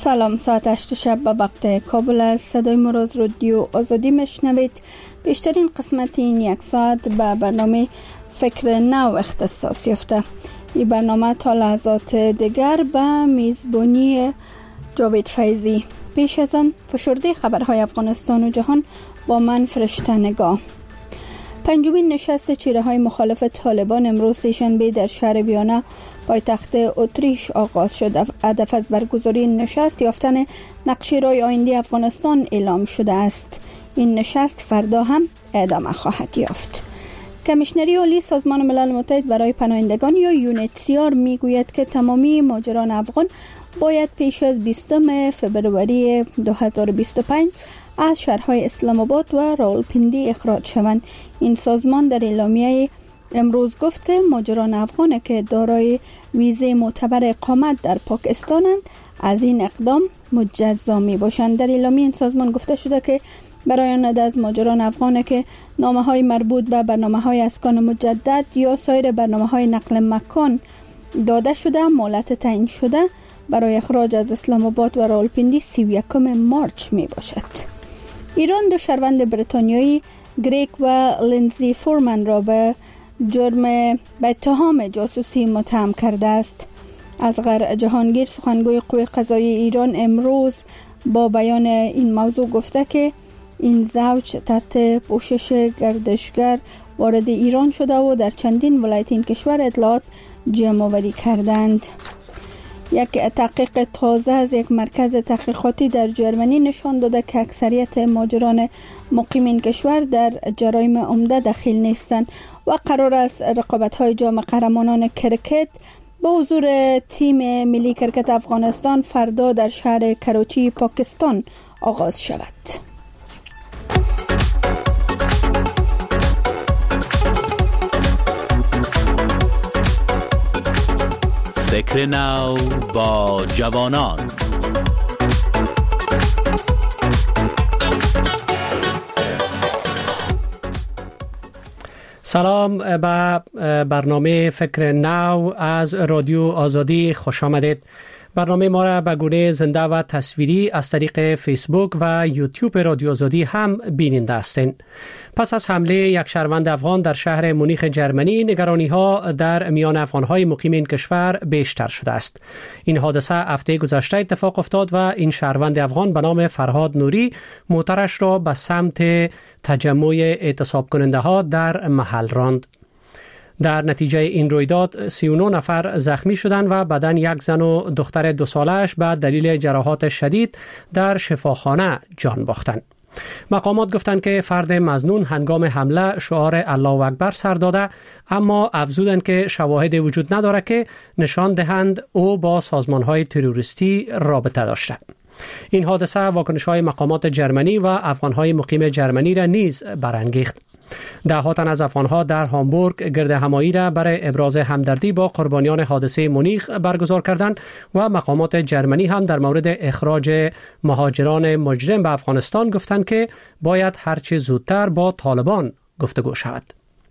سلام، ساعت 8 شب به وقت کابل است. صدای ما را از رادیو آزادی میشنوید. بیشترین قسمت این یک ساعت به برنامه فکر نو اختصاص یافته. این برنامه تا لحظات دیگر به میزبانی جاوید فیضی. پیش از آن فشرده خبرهای افغانستان و جهان با من فرشته نگاه. پنجمین نشست چهره‌های مخالف طالبان امروز سه‌شنبه در شهر ویانا پایتخت اتریش آغاز شد. هدف از برگزاری این نشست یافتن نقشه راه آینده افغانستان اعلام شده است. این نشست فردا هم ادامه خواهد یافت. کمیشنری عالی سازمان ملل متحد برای پناهندگان یا یونیتسیار میگوید که تمامی مهاجران افغان باید پیش از 20 فبروری 2025 از شهرهای اسلام آباد و راولپیندی اخراج شوند. این سازمان در اعلامیه امروز گفت که مهاجران افغان که دارای ویزه معتبر اقامت در پاکستانند از این اقدام مجزا می باشند. در اعلامیه این سازمان گفته شده که برای آن عده از مهاجران افغان که نامه‌های مربوط به برنامه‌های اسکان مجدد یا سایر برنامه‌های نقل مکان داده شده مهلت تعیین شده برای اخراج از اسلام آباد و راولپیندی 31 مارچ می باشد. ایران دو شهروند بریتانیایی گریگ و لینزی فورمن را به اتهام جاسوسی متهم کرده است. اصغر جهانگیر سخنگوی قوه قضاییه ایران امروز با بیان این موضوع گفته که این زوج تحت پوشش گردشگر وارد ایران شده و در چندین ولایت این کشور اطلاعات جمع آوری کردند. یک تحقیق تازه از یک مرکز تحقیقاتی در جرمنی نشان داده که اکثریت مهاجران مقیم این کشور در جرایم عمده دخیل نیستند و قرار است رقابت‌های جام قهرمانان کرکت با حضور تیم ملی کرکت افغانستان فردا در شهر کراچی پاکستان آغاز شود. فکر نو با جوانان. سلام به برنامه فکر نو از رادیو آزادی خوش آمدید. برنامه ما را به گونه زنده و تصویری از طریق فیسبوک و یوتیوب رادیو آزادی هم بیننده هستین. پس از حمله یک شهروند افغان در شهر مونیخ جرمنی، نگرانی‌ها در میان افغان‌های مقیم این کشور بیشتر شده است. این حادثه هفته گذشته اتفاق افتاد و این شهروند افغان به نام فرهاد نوری موترش را به سمت تجمع اعتصاب کننده‌ها در محل راند. در نتیجه این رویداد 39 نفر زخمی شدند و بدن یک زن و دختر 2 ساله‌اش به دلیل جراحات شدید در شفاخانه جان باختند. مقامات گفتند که فرد مظنون هنگام حمله شعار الله اکبر سر داده، اما افزودند که شواهد وجود نداره که نشان دهند او با سازمان‌های تروریستی رابطه داشته. این حادثه واکنش‌های مقامات جرمنی و افغان‌های مقیم جرمنی را نیز برانگیخت. ده‌ها تن از افغان‌ها در هامبورگ گردهمایی را برای ابراز همدردی با قربانیان حادثه مونیخ برگزار کردند و مقامات جرمنی هم در مورد اخراج مهاجران مجرم به افغانستان گفتند که باید هرچه زودتر با طالبان گفتگو شود.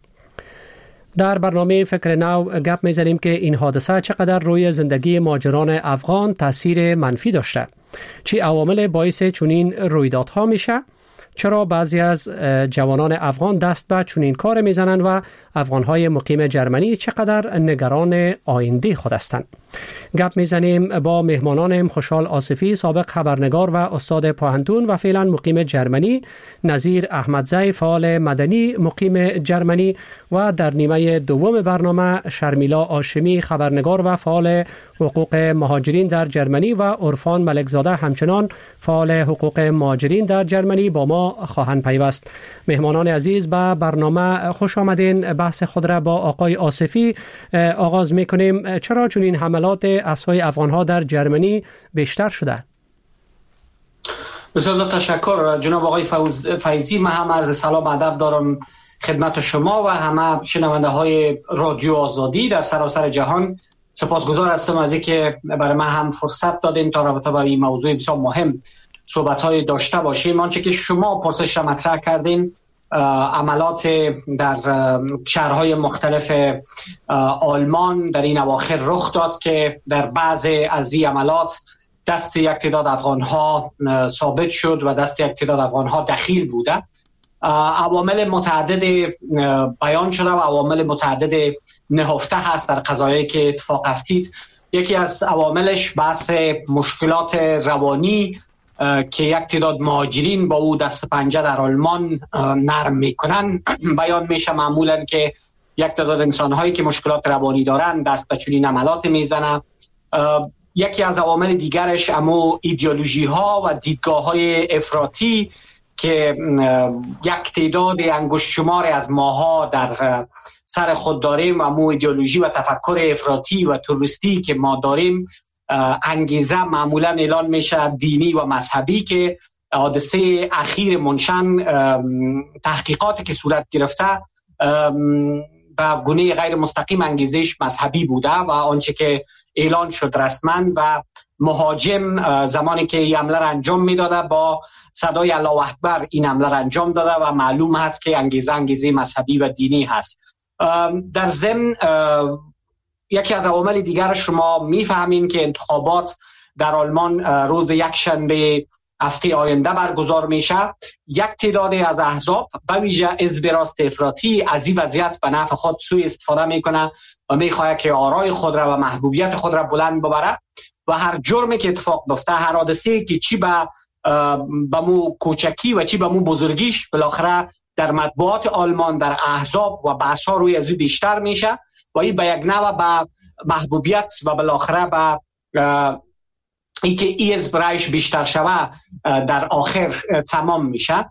در برنامه فکر نو گپ می‌زنیم که این حادثه چقدر روی زندگی مهاجران افغان تاثیر منفی داشته، چه عوامل باعث چنین رویدادها میشه، چرا بعضی از جوانان افغان دست به چنین کار میزنند و افغانهای مقیم جرمنی چقدر نگران آینده خود هستند. گپ میزنیم با مهمانانم خوشحال آصفی، سابق خبرنگار و استاد پوهنتون و فعلا مقیم جرمنی، نظیر احمدزی، فعال مدنی مقیم جرمنی، و در نیمه دوم برنامه شرمیلا هاشمی، خبرنگار و فعال حقوق مهاجرین در جرمنی، و عرفان ملکزاده همچنان فعال حقوق مهاجرین در جرمنی با ما خواهند پیوست. مهمانان عزیز به برنامه خوش آمدین. بحث خود را با آقای آصفی آغاز میکنیم. چرا چنین حملات اسای افغانها در جرمنی بیشتر شده؟ بسیار تشکر جناب آقای فیضی. من هم عرض سلام ادب دارم خدمت شما و همه شنونده های رادیو آزادی در سراسر جهان. سپاسگزار هستم از اینکه برای من هم فرصت دادین تا رابطه با این موضوع بسیار مهم صحبت‌های داشته باشیم. آنچه که شما پرسش را مطرح کردین، عملات در شهرهای مختلف آلمان در این اواخر رخ داد که در بعض از این عملات دست یک تعداد افغان‌ها ثابت شد و دست یک تعداد افغان‌ها دخیل بوده. عوامل متعدد بیان شده و عوامل متعدد نهفته هست در قضایایی که اتفاق افتید. یکی از عواملش بحث مشکلات روانی که یک تعداد مهاجرین با او دست پنجه در آلمان نرم میکنن بیان میشه. معمولا که یک تعداد انسان‌هایی که مشکلات روانی دارن دست به چنین عملات میزنن. یکی از عوامل دیگرش امو ایدئولوژی ها و دیدگاه های افراطی که یک تعداد انگشت شمار از ماها در سر خود داریم و امو ایدئولوژی و تفکر افراطی و توریستی که ما داریم انگیزه معمولا اعلان میشه دینی و مذهبی که حادثه اخیر منشن تحقیقاتی که صورت گرفته به گونه غیر مستقیم انگیزش مذهبی بوده و آنچه که اعلان شد رسما و مهاجم زمانی که این حمله را انجام میداده با صدای الله اکبر این حمله را انجام داده و معلوم هست که انگیزه مذهبی و دینی هست. در ضمن یکی از عوامل دیگر شما میفهمین که انتخابات در آلمان روز یکشنبه هفته آینده برگزار میشه. یک تعداد از احزاب به ویژه حزب راست افراطی از این وضعیت به نفع خود سوء استفاده میکنه و میخواد که آرای خود را و محبوبیت خود را بلند ببره و هر جرمی که اتفاق بیفته، هر حادثه‌ای که چی به مو کوچکی و چی به مو بزرگیش بالاخره در مطبوعات آلمان در احزاب و بحث‌ها روی از بیشتر میشه و این به یک نوع به محبوبیت و بالاخره به ای که ای از برایش بیشتر شوه در آخر تمام میشه.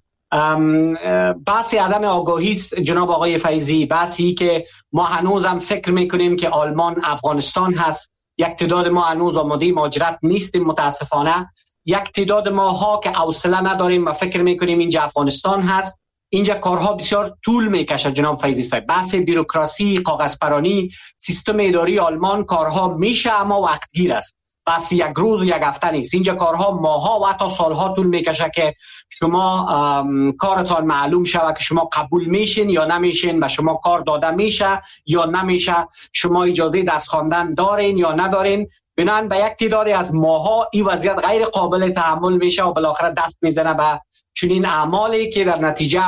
بحث عدم آگاهی جناب آقای فیضی، بحثی که ما هنوز هم فکر میکنیم که آلمان افغانستان هست. یک تعداد ما هنوز آماده مهاجرت نیستیم متاسفانه. یک تعداد ماها که حوصله نداریم و فکر میکنیم اینجا افغانستان هست. اینجا کارها بسیار طول میکشه جناب فیضی صاحب. بحث بیروکراسی، کاغذپرانی، سیستم اداری آلمان کارها میشه اما وقتگیر است. بس یک روز و یک هفته نیست. اینجا کارها ماها و حتی سالها طول میکشه که شما کارتان معلوم شود که شما قبول میشین یا نمیشین و شما کار داده میشه یا نمیشه، شما اجازه درس خواندن دارین یا ندارین. بنابراین به یک تعداد از ماها این وضعیت غیر قابل تحمل میشه و بالاخره دست میزنه به چنین اعمالی که در نتیجه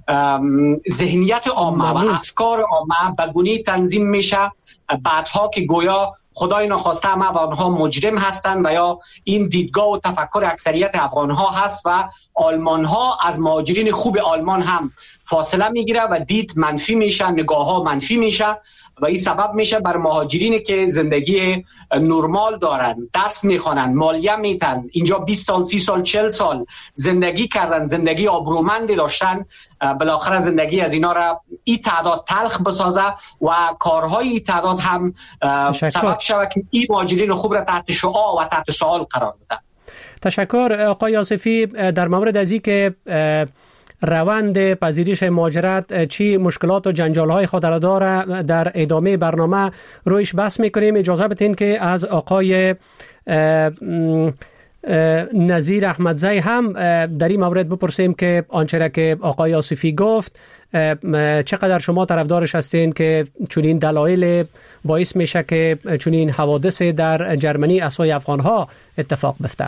ذهنیت عامه و افکار عامه به گونه‌ای تنظیم میشه بعدها که گویا خدای ناخواسته هم افغان‌ها مجرم هستند و یا این دیدگاه و تفکر اکثریت افغان‌ها هست و آلمان‌ها از مهاجرین خوب آلمان هم فاصله میگیره و دید منفی میشه، نگاه‌ها منفی میشه و این سبب میشه بر مهاجرینی که زندگی نرمال دارن، درس میخوانن، مالیه میتن، اینجا 20 سال 30 سال 40 سال زندگی کردن، زندگی آبرومندی داشتن، بالاخره زندگی از اینا را این تعداد تلخ بسازه و کارهای این تعداد هم سبب شود که این مهاجرین خوب را تحت شعاع و تحت سوال قرار بده. تشکر آقای آصفی. در مورد از این که روند پذیرش مهاجرت چی مشکلات و جنجال‌های خود را داره در ادامه برنامه رویش بحث می‌کنیم. اجازه بدین که از آقای نظیر احمدزی هم در این مورد بپرسیم که آنچه را که آقای آصفی گفت چقدر شما طرفدارش هستین که چنین دلایل باعث میشه که چنین حوادث در جرمنی اسای افغان‌ها اتفاق بیفته؟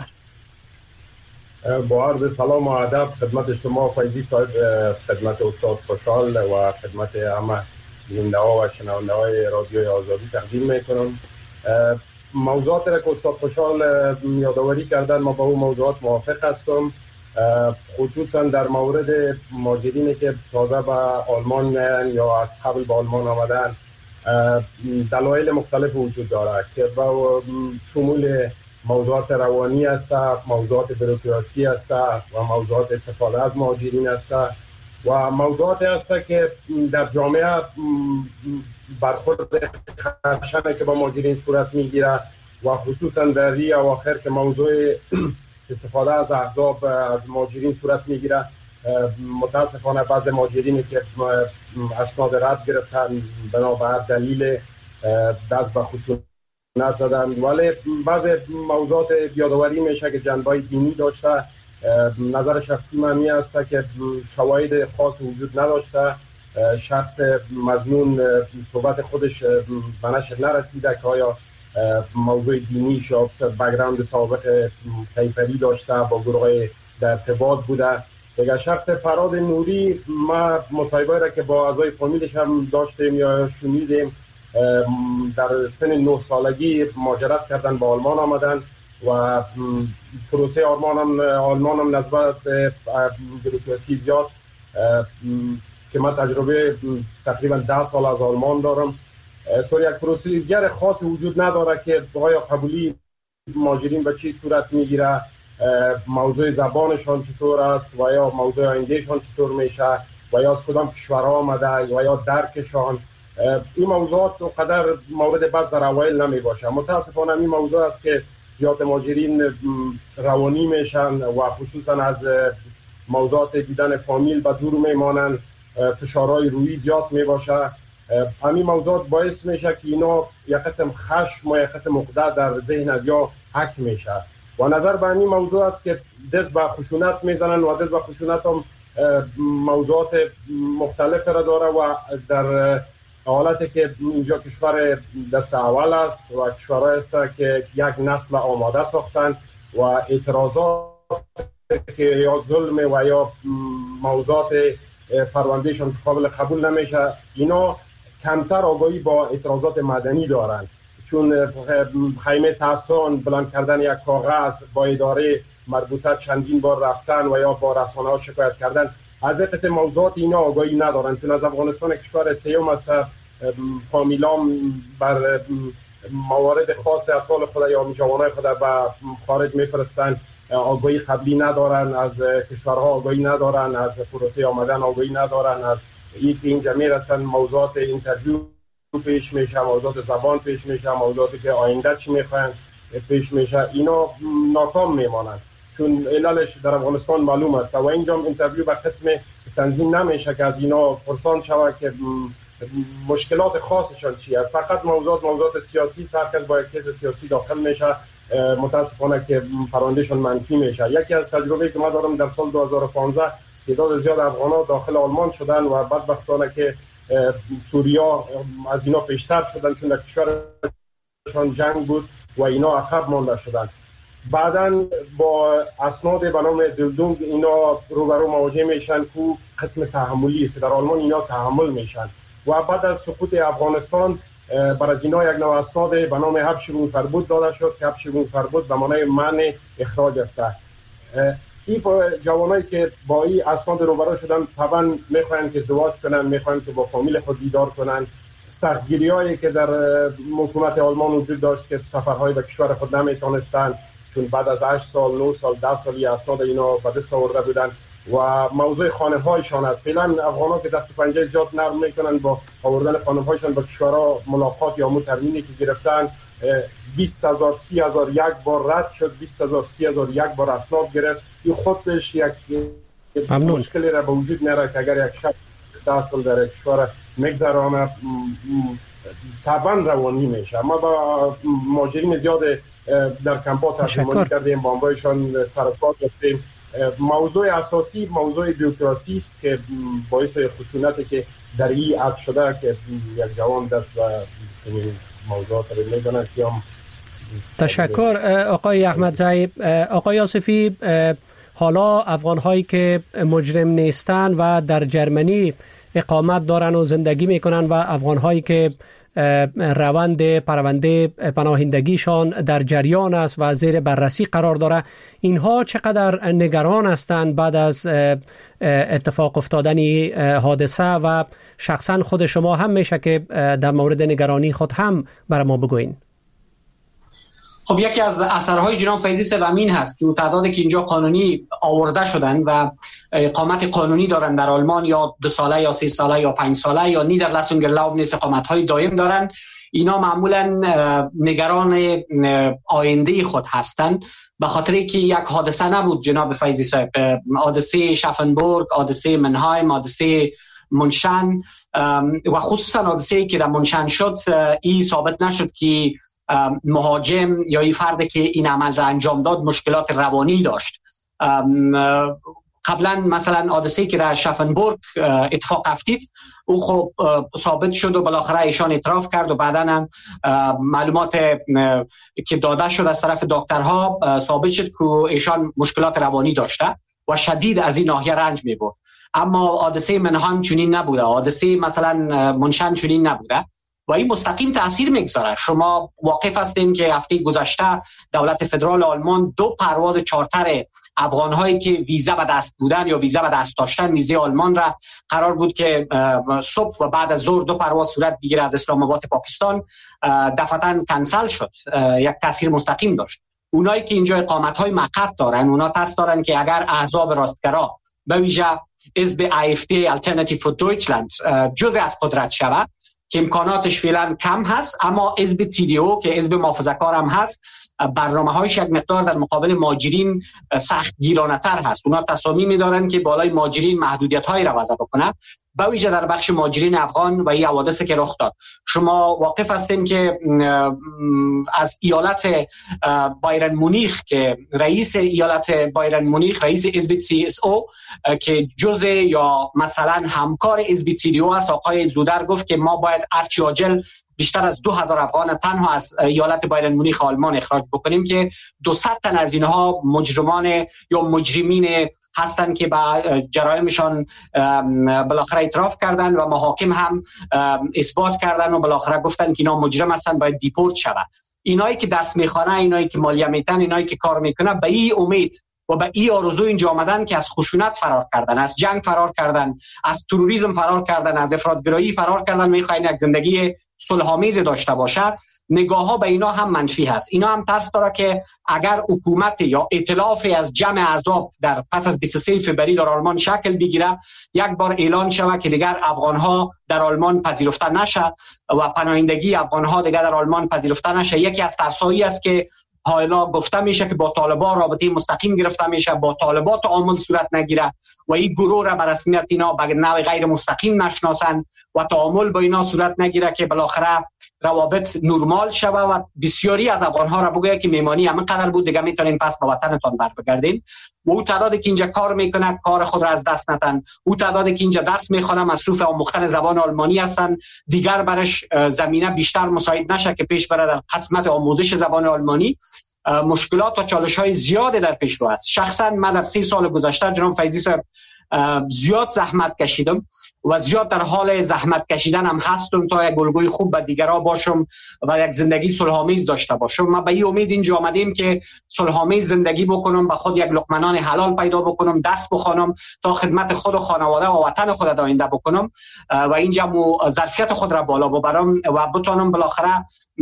با عرض سلام و ادب خدمت شما فیضی صاحب، خدمت استاد خوشحال و خدمت همه بیننده‌ها و شنونده‌های رادیوی آزادی تقدیم میکنم. موضوعات را که استاد خوشحال یادآوری کردن ما با اون موضوعات موافق هستم، خصوصا در مورد مهاجرینی که تازه به آلمان میان یا از قبل به آلمان آمدن. دلایل مختلف وجود داره که با شمول موضوعات روانی است، موضوعات بروکراسی است و موضوعات استفاده از مهاجرین است و موضوعاتی است که در جامعه برخورد خشنه که با مهاجرین صورت میگیره و خصوصا در این اواخر که موضوع استفاده از احزاب از مهاجرین صورت میگیره. متاسفانه بعض مهاجرینی که اسناد رد گرفتن بنابر دلیل دست به خشونت زدن، ولی بعض موضوعات یادآوری میشه که جنبه دینی داشته. نظر شخصی من این است که شواهد خاص وجود نداشته، شخص مظنون صحبت خودش به نشر نرسیده که آیا موضوع دینی شد، بک‌گراند سابق کیفری داشته، با گروه در ارتباط بوده. دیگه شخص فراد نوری، ما مصاحبه را که با اعضای فامیلش هم داشتیم یا شنیدیم، در سن 9 سالگی مهاجرت کردن به آلمان آمدن و پروسه آلمان هم نسبت بروکراسی زیاد که من تجربه تقریبا 10 سال از آلمان دارم، طور یک پروسیجر خاص وجود نداره که آیا قبولی مهاجرین به چی صورت میگیره، موضوع زبانشان چطور است و یا موضوع آیندهشان چطور میشه و یا از کدام کشورها آمده و یا درکشان. این موضوعات اونقدر مورد بحث در اوایل نمی باشه. متاسفانه این موضوع است که زیاد مهاجرین روانی میشن و خصوصا از موضوعات دیدن فامیل به دور میمانن، فشارهای روحی زیاد می باشه. همین موضوعات باعث میشه که اینا یک قسم خشم و یک قسم عقده در ذهن از یا حک میشه و نظر به این موضوع است که دست به خشونت میزنن و دست به خشونت هم موضوعات مختلف را داره و در حالتی که اینجا کشور دست اول است و کشورهای است که یک نسل آماده ساختن و اعتراضات که یا ظلم و یا موضوعات پروندهشان قابل قبول نمیشه، اینا کمتر آگاهی با اعتراضات مدنی دارن، چون خیمه تحصان بلند کردن یک کاغذ با اداره مربوطه چندین بار رفتن و یا با رسانه ها شکایت کردن، از این قسم موضوعات اینا آگاهی ندارن، چون از افغانستان کشور سیوم است، فامیلام بر موارد خاص اطفال خود یا جوانای خود به خارج میفرستن، آگاهی قبلی ندارن، از کشورها آگاهی ندارن، از پروسه آمدن آگاهی ندارن، از اینجا میرسن موضوعات اینترویو پیش میشه، موضوعات زبان پیش میشه، موضوعاتی که آینده چی میخواین پیش میشه، اینا ناکام میمانند، چون عللش در افغانستان معلوم است و اینجا اینترویو به قسم تنظیم نمیشه که از اینا پرسان شود که مشکلات خاصشان چی است. فقط موضوعات سیاسی، سرکز با یک کیس سیاسی داخل میشه، متاسفانه که پروندهشان منفی میشه. یکی از تجربه که ما دارم، در سال 2015 تعداد زیاد افغان‌ها داخل آلمان شدن و بدبختانه که سوریا از اینا پیشتر شدن، چون در کشورشان جنگ بود و اینا عقب مانده شدن. بعداً با اسناد به نام دلدونگ اینا روبرو مواجه میشن که قسم تحملی است، در آلمان اینا تحمل میشن و بعد از سقوط افغانستان برای اینا یک نوع اسناد به نام حبسگون فربود داده شد که حبسگون فربود به معنای منع اخراج است. این جوانایی که با این اسناد روبرو شدن طبعا میخواین که ازدواج کنن، میخواین که با فامیل خود دیدار کنن. سختگیری‌هایی که در حکومت آلمان وجود داشت که سفرهای به کشور خود نمیتونستن، چون بعد از 8 سال 9 سال 10 سالی اسناد اینا به دست آورده بودن و موضوع خانه‌هایشان است. فعلا افغان‌ها که دست و پنجه زیاد نرم میکنن با آوردن خانه‌هایشان به کشورها ملاقات یا ترمینی که گرفتن، 20,000 30,000 یک بار رد شد، 20,000 30,000 یک بار اسناد گرفت. این خودش یک مشکلی را به وجود میاره که اگر یک شخص 10 سال در کشور میگذرانه طبعا روانی میشه. ما با مهاجرین زیاد در کمپ‌ها ترجمانی کردیم، با آنهایشان سرکار داشتیم. موضوع اساسی موضوع بیوکراسی است که باعث خشونتی که در این عد شده که یک جوان دست و موضوعات رو میدونن که هم. تشکر آقای احمدزی. آقای آصفی، حالا افغان‌هایی که مجرم نیستن و در جرمنی اقامت دارن و زندگی میکنن و افغان‌هایی که روند پرونده پناهندگیشان در جریان است و زیر بررسی قرار داره، اینها چقدر نگران هستند بعد از اتفاق افتادن حادثه و شخصا خود شما هم میشه که در مورد نگرانی خود هم برای ما بگوین؟ خب یکی از اثرهای جناب فیضی صاحب امین هست که اون تعدادی که اینجا قانونی آورده شدن و اقامت قانونی دارن در آلمان، یا 2 ساله یا 3 ساله یا 5 ساله یا نیدرلسونگرلاوب نیست اقامت‌های دائم دارن، اینا معمولا نگران آینده خود هستند، به خاطر که یک حادثه نبود جناب فیضی صاحب، حادثه شافنبورگ، حادثه منهایم، حادثه منشن و خصوصا حادثه‌ای که در منشن شد، این ثابت نشد که مهاجم یا این فرد که این عمل را انجام داد مشکلات روانی داشت. قبلا مثلا حادثه‌ای که در شفنبورگ اتفاق افتید او خب ثابت شد و بالاخره ایشان اعتراف کرد و بعداً هم معلومات که داده شد از طرف دکترها ثابت شد که ایشان مشکلات روانی داشته و شدید از این ناحیه رنج می‌برد. اما حادثه منهان چنین نبوده، حادثه مثلا منشن چنین نبوده و این مستقیم تاثیر میگذاره. شما واقف هستین که هفته گذشته دولت فدرال آلمان 2 پرواز چارتر افغان‌هایی که ویزا به دست بودن یا ویزا به دست داشتن ویزای آلمان را قرار بود که صبح و بعد از ظهر 2 پرواز صورت بگیره از اسلام آباد پاکستان، دفعتاً کنسل شد. یک تاثیر مستقیم داشت. اونایی که اینجا اقامت‌های موقت دارن اونا ترس دارن که اگر احزاب راستگرا به ویژه حزب AfD Alternative for Deutschland جزء از قدرت شود که امکاناتش فعلا کم هست، اما حزب CDU که حزب محافظه‌کار هم هست برنامه‌هایش یک مقدار در مقابل مهاجرین سخت گیرانه‌تر هست. اونا تصامیم دارن که بالای مهاجرین محدودیت‌هایی را وضع بکنه، به ویژه در بخش مهاجرین افغان و این حوادثی که رخ داد. شما واقف هستین که از ایالت بایرن مونیخ که رئیس ایالت بایرن مونیخ رئیس حزب CSU که جزء یا مثلا همکار حزب CDU است، آقای زودر گفت که ما باید هرچی عاجل بیشتر از 2000 افغان تنها از ایالت بایرن مونیخ آلمان اخراج بکنیم که 200 تن از اینها مجرمان یا مجرمین هستند که با جرائمشان بالاخره اعتراف کردن و محاکم هم اثبات کردن و بالاخره گفتن که اینا مجرم هستن، باید دیپورت شود. اینایی که درس میخوانن، اینایی که مالیه میتن، اینایی که کار میکنن به این امید و به این آرزو اینجا آمدن که از خشونت فرار کردن، از جنگ فرار کردن، از تروریسم فرار کردن، از افراطگرایی فرار کردن، میخواین یک زندگی صلح‌آمیز داشته باشه. نگاه‌ها به اینا هم منفی هست. اینا هم ترس داره که اگر حکومت یا ائتلافی از جمع احزاب در پس از 23 فوریه در آلمان شکل بگیره، یک بار اعلان شود که دیگر افغان‌ها در آلمان پذیرفته نشه و پناهندگی افغان‌ها دیگر در آلمان پذیرفته نشه. یکی از ترسایی است که حالا گفته میشه که با طالبان رابطه مستقیم گرفته میشه، با طالبان تعامل صورت نگیره و این گروه را به رسمیت اینا به نوع غیر مستقیم نشناسن و تعامل با اینا صورت نگیره که بالاخره روابط نرمال شوه و بسیاری از افغان‌ها را بگه که میمانی همین قدر بود دیگه میتونین پس به وطنتون برگردین. و او تعدادی که اینجا کار میکنه کار خود را از دست ندن، او تعدادی که اینجا درس میخوانه مصروف آموختن زبان آلمانی هستن، دیگر برش زمینه بیشتر مساعد نشه که پیش بره در قسمت آموزش زبان آلمانی. مشکلات و چالش‌های زیاده در پیش رو است. شخصا من در 3 سال گذشته جناب فیضی صاحب زیاد زحمت کشیدم و زیاد در حال زحمت کشیدن هم هستم تا یک الگوی خوب به دیگران باشم و یک زندگی صلح‌آمیز داشته باشم. ما به این امید اینجا آمدیم که صلح‌آمیز زندگی بکنم، به خود یک لقمه حلال پیدا بکنم، درس بخوانم تا خدمت خود و خانواده و وطن خود آینده بکنم و اینجا ظرفیت خود را بالا ببرم و بتونم بالاخره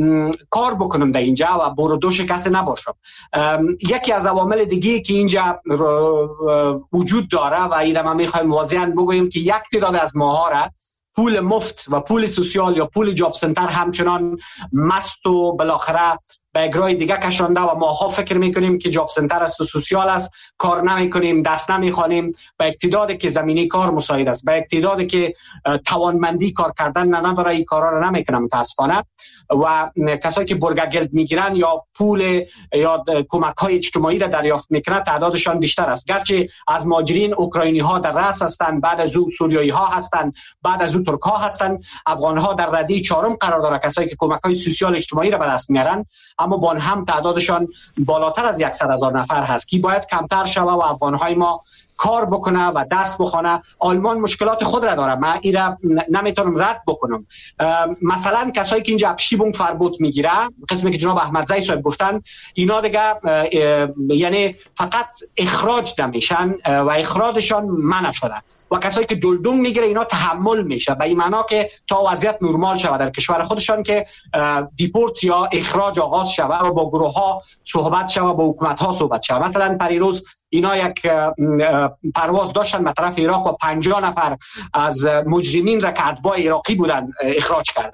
کار بکنم در اینجا و برو شکست نباشم. یکی از عوامل دیگه که اینجا وجود داره و این ما میخوایم واضحاً بگوییم که یک تعداد از ماها را پول مفت و پول سوسیال یا پول جاب سنتر همچنان مست و بالاخره به اجرای دیگه کشانده و ماها فکر میکنیم که جاب سنتر است و سوسیال است، کار نمیکنیم، درس نمیخوانیم، به اقتداری که زمینی کار مساعد است، به اقتداری که توانمندی کار کردن نداره این کارا رو نمیکنم متاسفانه. و کسایی که برگگلد میگیرن یا پول یا کمک های اجتماعی را دریافت میکنن تعدادشان بیشتر است. گرچه از مهاجرین اوکراینی ها در رأس هستند، بعد از او سوریایی ها هستند، بعد از او ترک ها هستند، افغان ها در رده 4 قرار داره کسایی که کمک های سوسیال اجتماعی را به دست میارن، اما با هم تعدادشان بالاتر از 100,000 نفر هست که باید کمتر شوه و افغان های ما کار بکنه و درس بخونه. آلمان مشکلات خود را داره، من این را نمیتونم رد بکنم. مثلا کسایی که اینجا ابشیبونگ فربوت میگیره، قسمی که جناب احمدزی صاحب گفتن، اینا دیگه یعنی فقط اخراج نمیشن و اخراجشان منع شده و کسایی که جلدون میگیره اینا تحمل میشه، به این معنا که تا وضعیت نرمال شود در کشور خودشان که دیپورت یا اخراج آغاز شود و با گروه ها صحبت شود، با حکومت ها صحبت شود. مثلا پریروز اینا یک پرواز داشتن به طرف عراق و 50 نفر از مجرمین را که اتباع عراقی بودن اخراج کردن.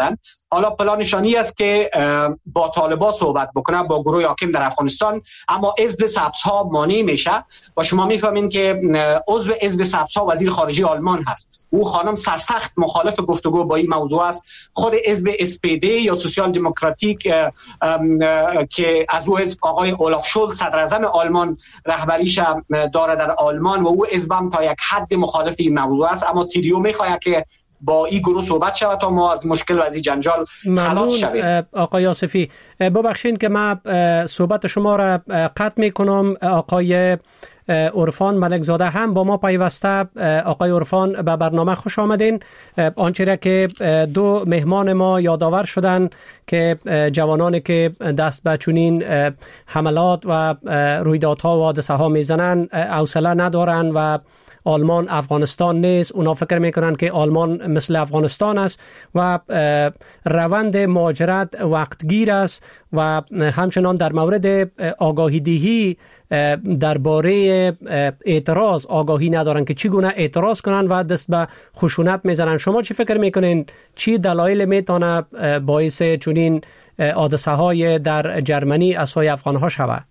حالا پلانشانی است که با طالبان صحبت بکنه، با گروه حاکم در افغانستان، اما حزب سبزها مانع میشه و شما میفهمین که عضو حزب سبزها وزیر خارجه آلمان هست. او خانم سرسخت مخالف گفتگو با این موضوع است. خود حزب SPD یا سوسیال دموکراتیک که از او حزب آقای اولاف شولز صدر اعظم آلمان رهبریش داره در آلمان و او حزبم تا یک حد مخالف این موضوع است، اما تیریو میخواد که با این گروه صحبت شود تا ما از مشکل و از این جنجال خلاص شویم. آقای آصفی، ببخشید که من صحبت شما را قطع میکنم. آقای عرفان ملکزاده هم با ما پیوسته. آقای عرفان، به برنامه خوش آمدین. آنچه را که دو مهمان ما یادآور شدن که جوانانی که دست به چنین حملات و رویدادها و حادثه ها میزنن حوصله ندارن و آلمان افغانستان نیست. اونا فکر میکنن که آلمان مثل افغانستان است و روند مهاجرت وقتگیر است و همچنان در مورد آگاهی دهی درباره اعتراض آگاهی ندارن که چگونه اعتراض کنن و دست به خشونت میزنن. شما چی فکر میکنین؟ چی دلایل میتونه باعث چنین حادثه های در جرمنی از سوی افغان ها شود؟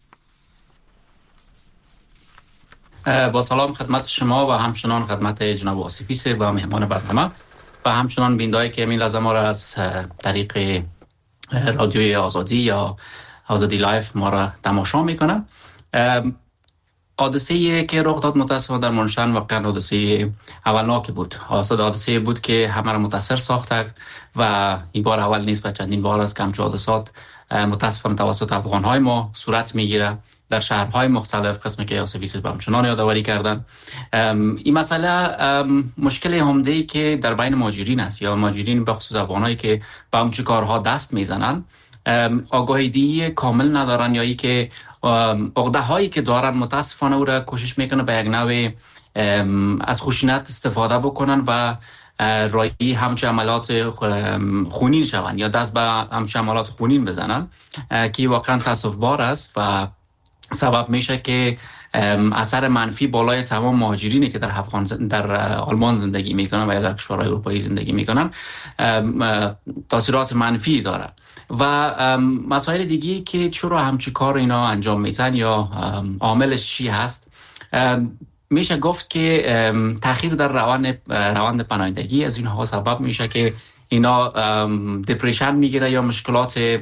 با سلام خدمت شما و همچنان خدمت جناب آصفی صاحب و مهمان برنامه و همچنان بیننده‌ای که این لحظه ما را از طریق رادیوی آزادی یا آزادی لایف ما را تماشا میکنن. حادثه‌ای که رخ داد متاسفانه در منشن واقعا حادثه اولناکی بود. حادثه بود که همه را متاثر ساخته و این بار اول نیست و چندین بار است که همچون حادثات متاسفانه توسط افغان‌های ما صورت میگیره در شهرهای مختلف، قسمی که آصفی صاحب همچنان یادآوری کردن. این مسئله مشکل عمده‌ای که در بین مهاجرین است یا مهاجرین به خصوص افغانایی که به همچون کارها دست میزنن آگاهی کامل ندارن یا ای که عقده هایی که دارن متاسفانه او را کوشش میکنه به یک نوع از خشونت استفاده بکنن و رایی همچه عملات خونین شون یا دست به همچه عملات خونین بزنن که واقعا تاسف بار است و سبب میشه که اثر منفی بالای تمام مهاجرینی که در آلمان زندگی میکنن و یا در کشورهای اروپایی زندگی میکنن تاثیرات منفی داره. و مسائل دیگی که چرا همچی کار اینا انجام میتن یا عاملش چی هست، میشه گفت که تأخیر در روند پناهندگی از اینها سبب میشه که اینا دپریشن میگیره یا مشکلات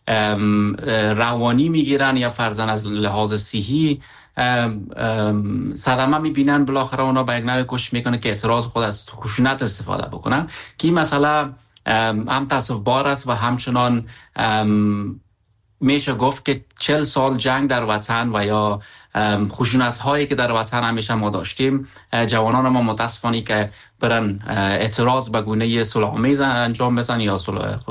روانی میگیرن یا فرضاً از لحاظ صحی صدمه میبینن. بالاخره اونا به یک نوع کوشش میکنه که اعتراض خود از خشونت استفاده بکنن که این مسئله هم تاسف بار است و همچنان میشه گفت که 40 سال جنگ در وطن و یا خشونت هایی که در وطن همیشه ما داشتیم، جوانان ما متاسفانه که برن اعتراض به گونه صلح‌آمیز انجام بدن یا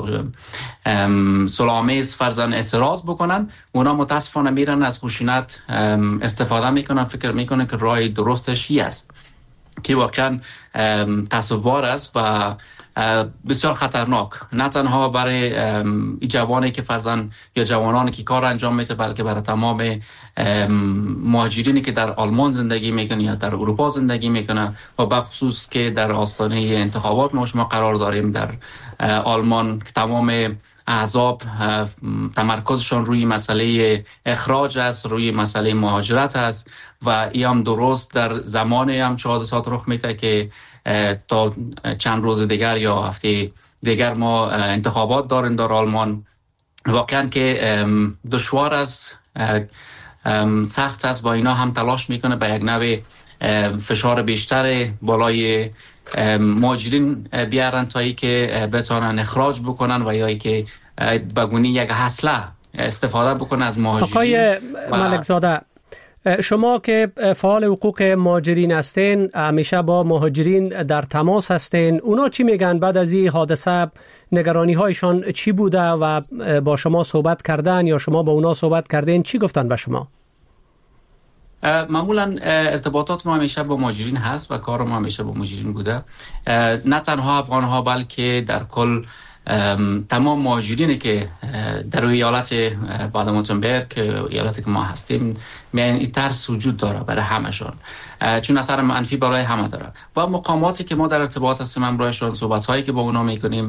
صلح‌آمیز فرضاً اعتراض بکنن، اونا متاسفانه میرن از خشونت استفاده میکنن، فکر میکنن که راه درستش این است که واقعا تصور است و بسیار خطرناک، نه تنها برای جوانی که فرزن یا جوانانی که کار انجام میده، بلکه برای تمام مهاجرینی که در آلمان زندگی میکنن یا در اروپا زندگی میکنن و بخصوص که در آستانه انتخابات ما قرار داریم در آلمان که تمام احزاب تمرکزشون روی مسئله اخراج است، روی مسئله مهاجرت است و این هم درست در زمان همچه حادثات رخ میده که تا چند روز دیگر یا هفته دیگر ما انتخابات داریم در آلمان. واقعا که دشوار است، سخت است، با اینا هم تلاش میکنه به یک نوع فشار بیشتر بالای مهاجرین بیارن تا ای که بتونن اخراج بکنن و یا ای که بگونی یک حسله استفاده بکنن از مهاجرین. آقای ملکزاده، شما که فعال حقوق مهاجرین هستین، همیشه با مهاجرین در تماس هستین، اونا چی میگن بعد از این حادثه؟ نگرانی هایشان چی بوده و با شما صحبت کردن یا شما با اونا صحبت کردین؟ چی گفتن به شما؟ معمولا ارتباطات ما همیشه با مهاجرین هست و کار ما همیشه با مهاجرین بوده، نه تنها افغان ها بلکه در کل تمام مهاجرینی که در ایالت بادن-وورتمبرگ، ایالتی که ما هستیم، این ترس وجود داره برای همشون، چون اثر منفی برای همه داره و مقاماتی که ما در ارتباط هستیم همراهشون، صحبت هایی که با اونا میکنیم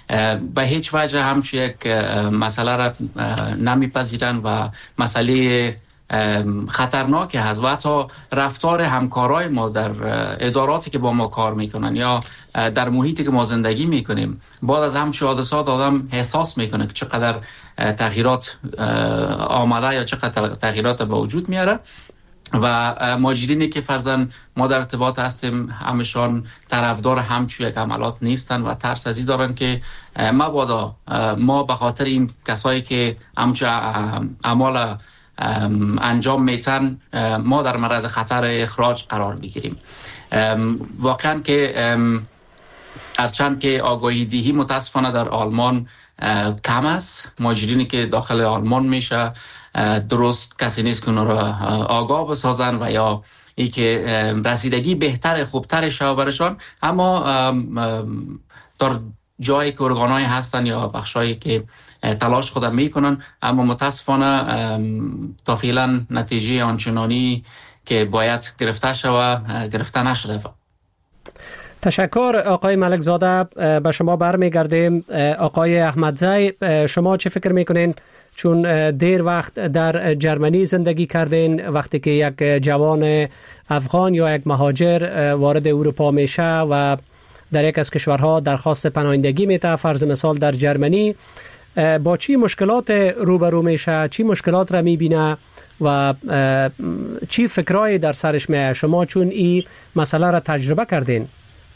به هیچ وجه همچون یک مسئله را نمیپذیرند و مسئله خطرناکی هست و حتی رفتار همکارای ما در اداراتی که با ما کار میکنن یا در محیطی که ما زندگی میکنیم بعد از همچون حادثات آدم احساس میکنه که چقدر تغییرات آمده یا چقدر تغییرات به وجود میاره و ماجرینی که فرضاً ما در ارتباط هستیم همشان طرفدار همچون یک عملات نیستن و ترس از این دارن که مبادا ما به خاطر این کسایی که همچون اعمال انجام میتن ما در معرض خطر اخراج قرار بگیریم. واقعا که هرچند که آگاهی دهی متاسفانه در آلمان کم است، ماجرینی که داخل آلمان میشه درست کسی نیست که اونا را آگاه بسازن و یا ای که رسیدگی بهتر خوبتر شده برشان، اما در جایی که ارگانای هستن یا بخشایی که تلاش خودم میکنن اما متاسفانه تا فعلا نتیجه آنچنانی که باید گرفته شود گرفته نشده. تشکر آقای ملک زاده. به شما برمیگردیم. آقای احمدزی، شما چه فکر میکنین؟ چون دیر وقت در جرمنی زندگی کردین، وقتی که یک جوان افغان یا یک مهاجر وارد اروپا میشه و در یک از کشورها درخواست پناهندگی میده، فرض مثال در جرمنی، با چی مشکلات روبرو میشه؟ چی مشکلات را میبینه و چی فکرایی در سرش میه؟ شما چون این مسئله را تجربه کردین.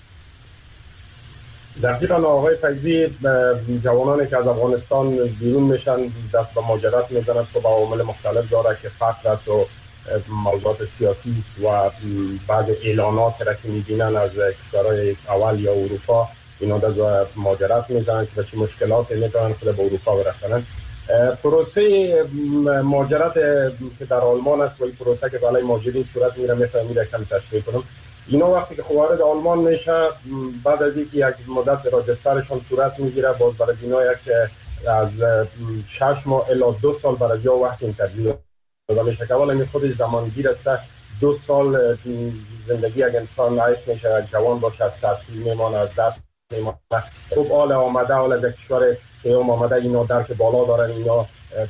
دقیقاً آقای فیضی، جوانانی که از افغانستان بیرون میشن دست به مهاجرت میزنند که با عوامل مختلف داره که فقر است و موضوعات سیاسی است و بعد اعلانات را که میبینن از کشورهای اول یا اروپا اینا در مهاجرت میزنن که به چه مشکلاتی میتونن خود به اروپا برسنن. پروسه مهاجرت که در آلمان است و این پروسه که برای مهاجرین صورت میره میفهمید کم تشریح کنم. اینا وقتی که وارد آلمان میشه بعد از اینکه یک مدت راجسترشون صورت میگیره، باز برای اینا یک از 6 ماه الی 2 سال برای یا وقت اینترویو داده میشه که اولا خودش زمانگیر است. 2 سال زندگی یک انسان لایق میشه، یک جوان باشه، از تحصیل میمانه، از درس میمانه، خوب آل آمده، آل از کشور سیوم آمده، اینا درک بالا دارن، اینا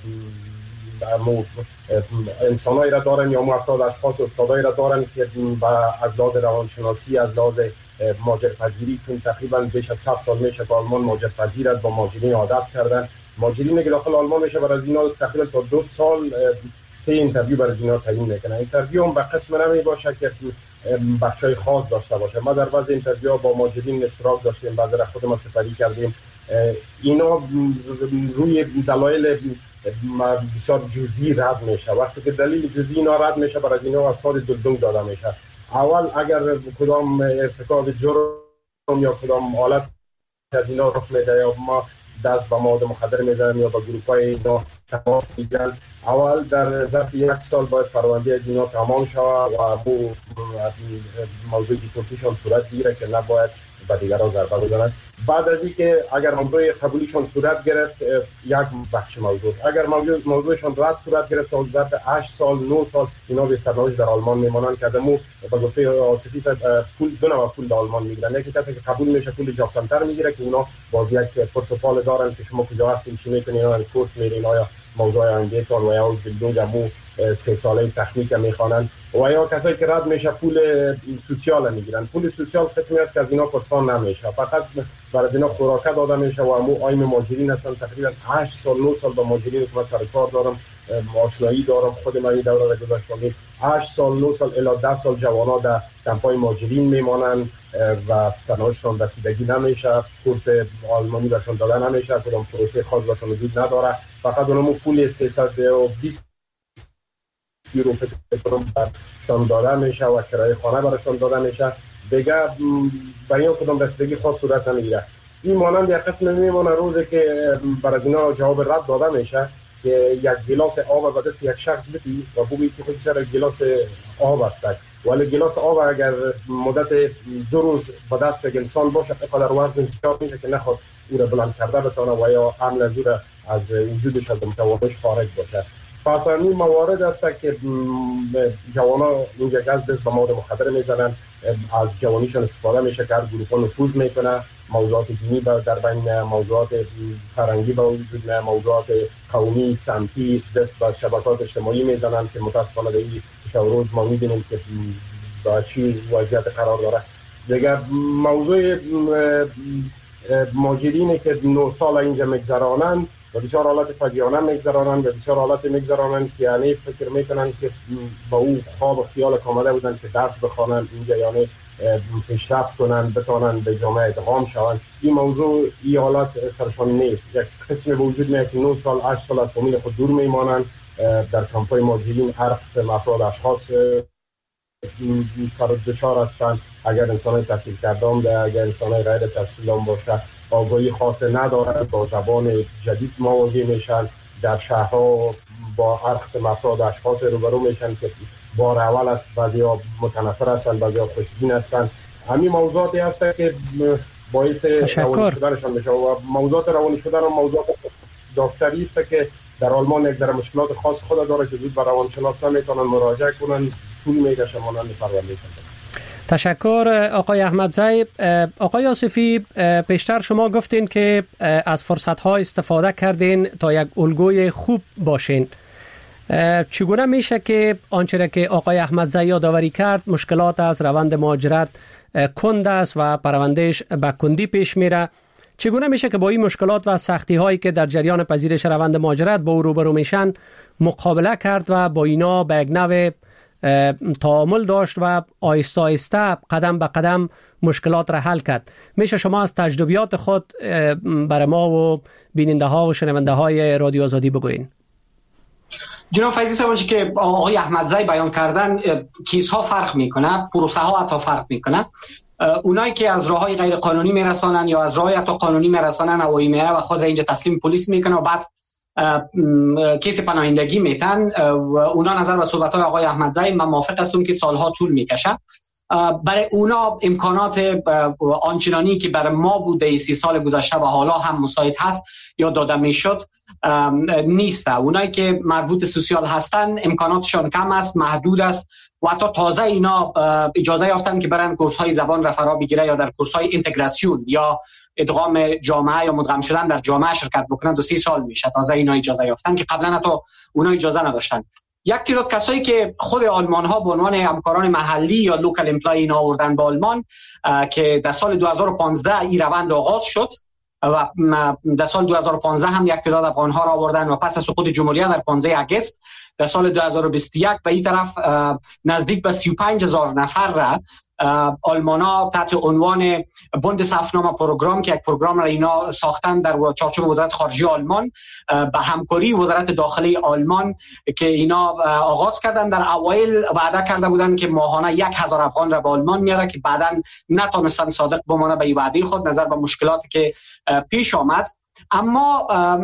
انسانایی را دارن یا افراد اشخاص استادایی را دارن که از لحاظ روانشناسی، از لحاظ مهاجرپذیری، چون تقریبا بیش از 100 سال میشه که آلمان مهاجرپذیر است، با مهاجرین عادت کردن. مهاجرینی که داخل آلمان میشه برای اینا تقریبا تا 2 سال 3 اینترویو برای اینا تعیین میکنن. اینترویو هم به قسم نمی باشه که بخشای خاص داشته باشه. ما در بعض اینترویو با مهاجرین اشتراک داشتیم، بعضی را خودمون سپری کردیم. اینا روی دلایل بسیار جزئی رد میشه. وقتی که دلیل جزئی اینا رد میشه برای اینا اسناد دلدنگ داده میشه. اول اگر کدام ارتکاب جرم یا کدام حالت از اینا رخ میده یا ما دست به مواد مخدر میزنن یا با گروپای اینا تماس میگیرن، اول در ظرف 1 سال باید پرونده از اینا تمام شود و بو موضوع دیپورتیشن صورت گیره که نباید به دیگران ضربه بزنند. بعد از اینکه اگر موضوع قبولیشون صورت گرفت یک بخش موضوع، اگر موضوعشون رد صورت گرفت تا ظرف 8 سال 9 سال اینا به سرنوشت در آلمان میمانند که دمو به گفته آصفی پول دو نوع پول در آلمان میگیرن. یکی کسی که قبول میشه پول جاب سنتر میگیره که اونا باز یک پورتفولیو دارن که شما کجا هستین چی میکنین، اینا کورس میرین یا موضوع آیندهتون و یا بیلدینگ مو 3 ساله تکنیک میخوانن و یا کسایی که رد میشه پول سوسیال میگیرن. پول سوسیال قسمی است که از اینا پرسان نمیشه، فقط برای اینا خوراک داده میشه و همو آیم مهاجرین هستن. تقریبا 8 سال 9 سال با مهاجرین که من سر کار دارم، آشنایی دارم، خود من این دوره را گذاشتم. 8 سال 9 سال الی 10 سال جوانا در کمپای مهاجرین میمانن و سرنوشتشون رسیدگی نمیشه، کورس آلمانی برشون داده نمیشه، کدام پروسه خاص برشون وجود نداره، فقط اونمو پول 320 یورو برشون داده میشه و کرایه خانه برشون داده میشه. دیگه برای اون کدام رسیدگی خاص صورت نمیگیره. این مانند یک قسم میمونه روزی که برای اینا جواب رد داده میشه که یک گلاس آب به دست یک شخص بدی و بگویی که خود چرا گلاس آب است، ولی گلاس آب اگر مدت 2 روز به دست یک انسان باشه اینقدر وزن زیاد میشه که نخواد او را بلند کرده بتونه و یا حمل از او را از وجودش از متوانش خارج باشه. پس این موارد است که جوانا اینجا دست به مواد مخدر میزنن، از جوانیشون استفاده میشه که هر گروه نفوذ میکنه موضوعات دینی در بین، موضوعات فرهنگی به وجود میاد، موضوعات قومی سمتی دست به شبکات اجتماعی میزنن که متاسفانه در این روز ما میبینیم که با چی وضعیت قرار داره. دیگر موضوع مهاجرینی که 9 سال اینجا میگذرانند و بسیار حالات فجیعانه میگذرانند و بسیار حالات میگذرانند که یعنی فکر میکنن که با اون خواب و خیال کامله بودن که درس بخوانند اینجا، یعنی پیشرفت کنند، بتوانند به جامعه ادغام شوند. این موضوع این حالات سرشان نیست. یک قسم به وجود میاد که 9 سال 8 سال از فامیل خود دور میمانند. در کمپای مهاجرین هر قسم افراد اشخاص سر دچار هستند. اگر انسان تحصیل کرده هم ده، اگر انسان غیر تحصیل هم باشه، آگاهی خاص ندارند، با زبان جدید مواجه میشن. در شهرها با هر قسم افراد اشخاص روبرو میشن که بار اول است، بعضیا متنفر هستند، بعضیا خوشبین هستند. همین موضوعاتی هست که باعث روانی شدنشان میشه و موضوعات روانی شدن هم موضوعات داکتری است که در آلمان یک در مشکلات خاص خود داره که زود به روانشناس نمیتونن مراجعه کنن، طول میکشه مانند پرونده. تشکر آقای احمدزی. آقای آصفی، پیشتر شما گفتین که از فرصت‌ها استفاده کردین تا یک الگوی خوب باشین. چگونه میشه که آنچه که آقای احمدزی یادآوری کرد، مشکلات از روند مهاجرت کند است و پروندهش به کندی پیش میره، چگونه میشه که با این مشکلات و سختی هایی که در جریان پذیرش روند مهاجرت با او روبرو میشن مقابله کرد و با اینا به یک نوع تعامل داشت و آهسته آهسته قدم به قدم مشکلات را حل کرد؟ میشه شما از تجربیات خود برای ما و بیننده ها و شنونده های رادیو آزادی بگوین؟ جناب فیضی صاحب، که آقای احمدزی بیان کردن کیس‌ها فرق میکنه، پروسه ها حتی فرق میکنه. اونایی که از راههای غیر قانونی میرسانن یا از راههای حتی قانونی میرسانن هوایی میره و خود را اینجا تسلیم پلیس میکنه و بعد کیس پناهندگی میتن و اونا نظر به صحبت‌های آقای احمدزی من موافق هستم که سالها طول میکشه. برای اونا امکانات آنچنانی که برای ما بوده 30 سال گذشته و حالا هم مساعد هست یا داده میشد نیست. اونایی که مربوط سوسیال هستن امکاناتشان کم است، محدود است و حتی تازه اینا اجازه یافتن که برن کورس‌های زبان را فرا بگیره یا در کورس‌های اینتگراسیون یا ادغام جامعه یا مدغم شدن در جامعه شرکت بکنن. 2-3 سال میشه تازه اینا اجازه یافتن که قبلا حتی اونا اجازه نداشتن. یک تعداد کسایی که خود آلمان ها به عنوان همکاران محلی یا لوکال امپلای اینا آوردن به آلمان که در سال 2015 این روند آغاز شد و در سال 2015 هم یک تعداد افغان ها را آوردن و پس از سقوط جمهوریت در 15 آگوست در سال 2021 به این طرف نزدیک به 35,000 نفر را آلمانا تحت عنوان بوند صفنامه پروگرام که یک پروگرام را اینا ساختن در چارچوب وزارت خارجه آلمان به همکاری وزارت داخلی آلمان که اینا آغاز کردن. در اوایل وعده کرده بودن که ماهانه 1,000 افغان را به آلمان میاره که بعداً نتونستن صادق بمانه به این وعده خود نظر به مشکلاتی که پیش آمد. اما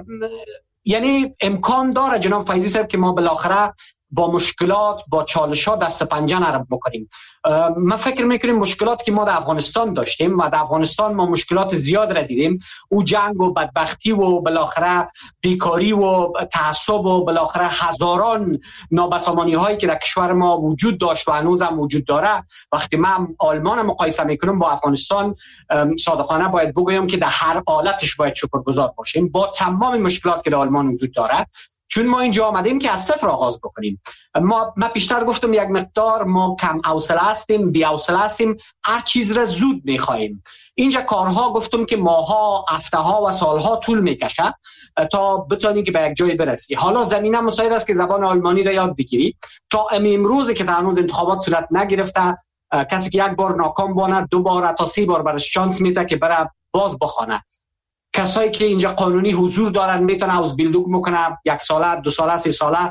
یعنی امکان داره جناب فیضی صاحب که ما بالاخره با مشکلات با چالش‌ها دست پنجه نرم بکنیم. من فکر میکنیم مشکلاتی که ما در افغانستان داشتیم و در افغانستان ما مشکلات زیاد را دیدیم، او جنگ و بدبختی و بالاخره بیکاری و تعصب و بالاخره هزاران نابسامانی هایی که در کشور ما وجود داشت و هنوز هم وجود داره، وقتی من آلمان مقایسه میکنم با افغانستان صادقانه باید بگویم که در هر حالتش باید شکرگزار باشیم با تمام مشکلات که در آلمان وجود داره، چون ما اینجا آمدیم که از صفر آغاز بکنیم. من پیشتر گفتم یک مقدار ما کم حوصله هستیم، بی حوصله هستیم، هر چیز را زود می‌خوایم. اینجا کارها گفتم که ماها، هفته‌ها و سالها طول می‌کشه تا بتونی که به یک جای برسی. حالا زمینه مساعد است که زبان آلمانی را یاد بگیری. تا امروز که هنوز انتخابات صورت نگرفته، کسی که یک بار ناکام بانه 2 بار تا 3 بار برش شانس میده که بره باز بخونه. کسایی که اینجا قانونی حضور دارن میتونه اوز بیلدوگ میکنه، 1 ساله، 2 ساله، 3 ساله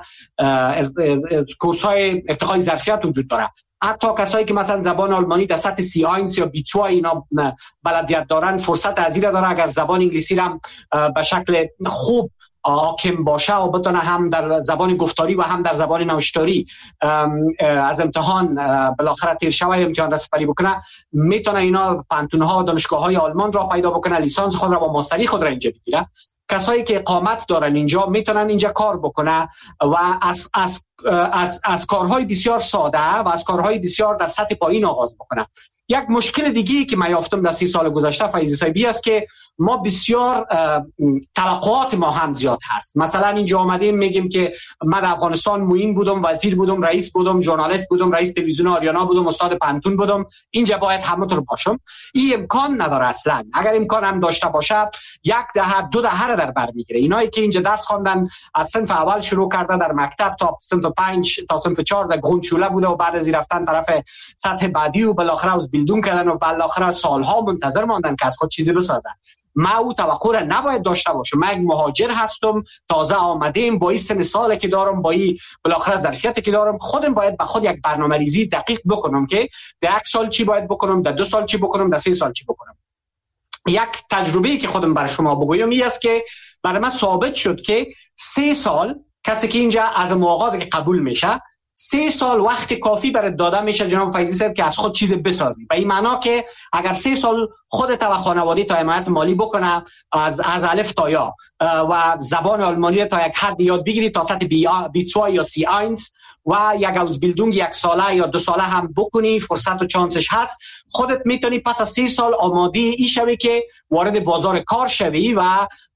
کورس‌های ارتقای ظرفیت وجود داره. حتی کسایی که مثلا زبان آلمانی در سطح C1 یا B2 اینا بلدیت دارن فرصت ازیره داره اگر زبان انگلیسی را به شکل خوب حاکم باشه و بتونه هم در زبان گفتاری و هم در زبان نوشتاری از امتحان بالاخره تیر شوه امتحان را سپری بکنه، میتونه اینا پانتون‌ها و دانشگاه‌های آلمان را پیدا بکنه، لیسانس خود را با ماستری خود را اینجا بگیره. کسایی که اقامت دارن اینجا میتونن اینجا کار بکنه و از کارهای بسیار ساده و از کارهای بسیار در سطح پایین آغاز بکنه. یک مشکل دیگی که من یافتم در 30 سال گذشته فیضی صاحبی است که ما بسیار توقعات ما هم زیاد هست. مثلا اینجا آمدیم میگیم که من در افغانستان معین بودم، وزیر بودم، رئیس بودم، ژورنالیست بودم، رئیس تلویزیون آریانا بودم، استاد پانتون بودم، اینجا باید همونطور باشم. این امکان نداره اصلا. اگر امکان هم داشته باشه 1 دهه 2 دهه را در بر میگیره. اینایی که اینجا درس خواندن از صنف اول شروع کرده در مکتب تا صنف 5 تا صنف 4 در گروندشوله بوده و بعد از رفتن طرف سطح بعدی و بالاخره از بیلدون کردن و بالاخره سالها منتظر ماندن که از خود چیزی بسازن. ما او توقع را نباید داشته باشم. من یک مهاجر هستم، تازه آمدیم، با این سن سالی که دارم، با این بالاخره ظرفیتی که دارم، خودم باید به خود یک برنامه‌ریزی دقیق بکنم که در 1 سال چی باید بکنم، در 2 سال چی بکنم، در 3 سال چی بکنم. یک تجربه‌ای که خودم برای شما بگویم این است که برای من ثابت شد که 3 سال کسی که اینجا از آغاز که قبول میشه 3 سال وقت کافی برای داده میشه جناب فیضی صاحب که از خود چیز بسازی. به این معنا که اگر 3 سال خودت و خانواده تا حمایت مالی بکنه، از الف تا یا و زبان آلمانی تا یک حد یاد بگیری تا سطح B2 یا C1 و یک اوزبیلدونگ 1 ساله یا 2 ساله هم بکنی، فرصت و چانسش هست، خودت میتونی پس از 3 سال آماده ای شوی که وارد بازار کار شوی و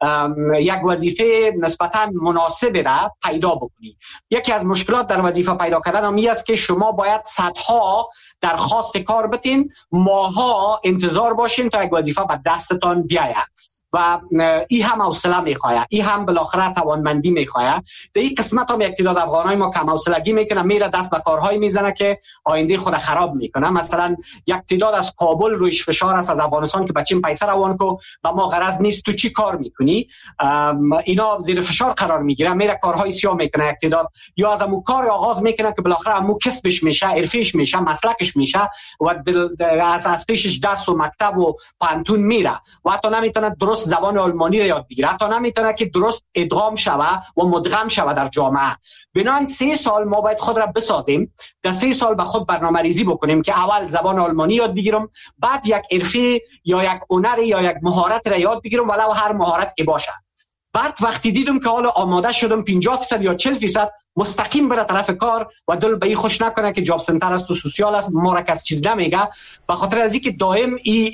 یک وظیفه نسبتا مناسب را پیدا بکنی. یکی از مشکلات در وظیفه پیدا کردن هم است که شما باید صدها درخواست کار بتین، ماها انتظار باشین تا یک وظیفه به دستتان بیاید و این هم حوصله میخواه، این هم بالاخره توانمندی میخواه. در این قسمت هم یک تعداد افغانای ما کم حوصلگی میکنه، میره دست به کارهایی میزنه که آینده خود خراب میکنه. مثلا یک تعداد از کابل رویش فشار است از افغانستان که بچیم پیسه روان کو و ما غرض نیست تو چی کار میکنی، اینا زیر فشار قرار میگیره، میره کارهای سیاه میکنه. یک تعداد یا از امو کار آغاز میکنه که بالاخره امو کسبش میشه، حرفیش میشه، مسلکش میشه و از پیشش درس و مکتب و پانتون میره و حتی نمیتونه درست زبان آلمانی را یاد بگیره، حتی نمیتونه که درست ادغام شوه و مدغم شوه در جامعه. بنابراین 3 سال ما باید خود را بسازیم، در 3 سال به خود برنامه ریزی بکنیم که اول زبان آلمانی یاد بگیرم، بعد یک حرفه یا یک هنر یا یک مهارت را یاد بگیرم، ولو هر مهارت که باشه. بعد وقتی دیدم که حالا آماده شدم 50% یا 40% مستقیم بره طرف کار و دل به این خوش نکنه که جاب سنتر است و سوسیال است، ما را کس چیز نمیگه، به خاطر از اینکه دائم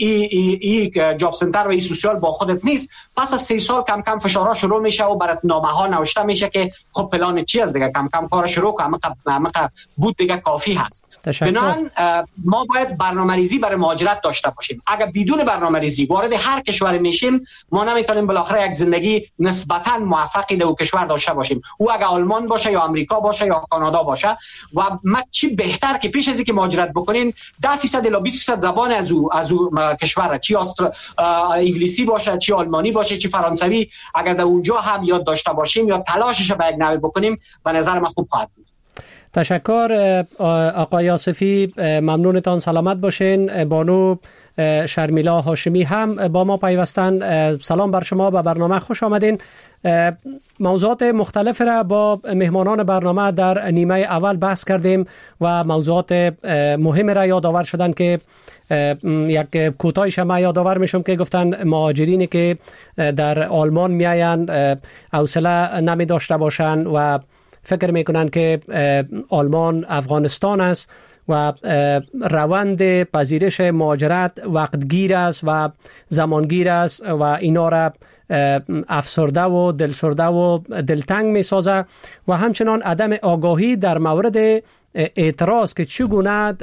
ای جاب سنتر و ای سوسیال با خودت نیست. پس از 3 سال کم کم فشارها شروع میشه و برات نامه ها نوشته میشه که خب پلان چی است دیگه، کم کم کار شروع کنم، بود دیگه کافی هست. بنابراین ما باید برنامه‌ریزی برای مهاجرت داشته باشیم. اگر بدون برنامه‌ریزی وارد هر کشور میشیم ما نمیتونیم بالاخره یک زندگی نسبتا موفقی در کشور داشته باشیم، او اگر آلمان باشه یا آمریکا باشه یا کانادا باشه. و ما چی بهتر که پیش از اینکه مهاجرت بکنین 10% الی 20% زبان از او کشور، چی انگلیسی باشه، چی آلمانی باشه، چی فرانسوی، اگر در اونجا هم یاد داشته باشیم یا تلاشش به یک نحوی بکنیم به نظر من خوب خواهد بود. تشکر آقای آصفی، ممنونتان، سلامت باشین. بانو شرمیلا هاشمی هم با ما پیوستن. سلام بر شما، به برنامه خوش آمدین. موضوعات مختلف را با مهمانان برنامه در نیمه اول بحث کردیم و موضوعات مهم را یادآور شدن که یک کوتاهش ما یادآور میشم که گفتن مهاجرینی که در آلمان میاین حوصله نمی داشته باشن و فکر میکنن که آلمان افغانستان است و روند پذیرش مهاجرت وقتگیر است و زمانگیر است و اینا را افسرده و دلسرده و دلتنگ می سازه و همچنان عدم آگاهی در مورد اعتراض که چگونه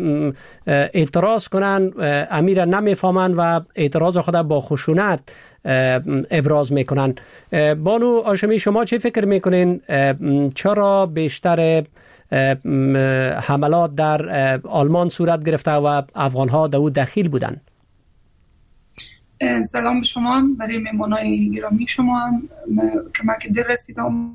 اعتراض کنن امیر نمیفهمن و اعتراض خود با خشونت ابراز میکنن. بانو هاشمی، شما چه فکر میکنین؟ چرا بیشتر حملات در آلمان صورت گرفته و افغانها در او دخیل بودن؟ سلام به شما، برای مهمانای گرامی شما هم که من که دیر رسیدم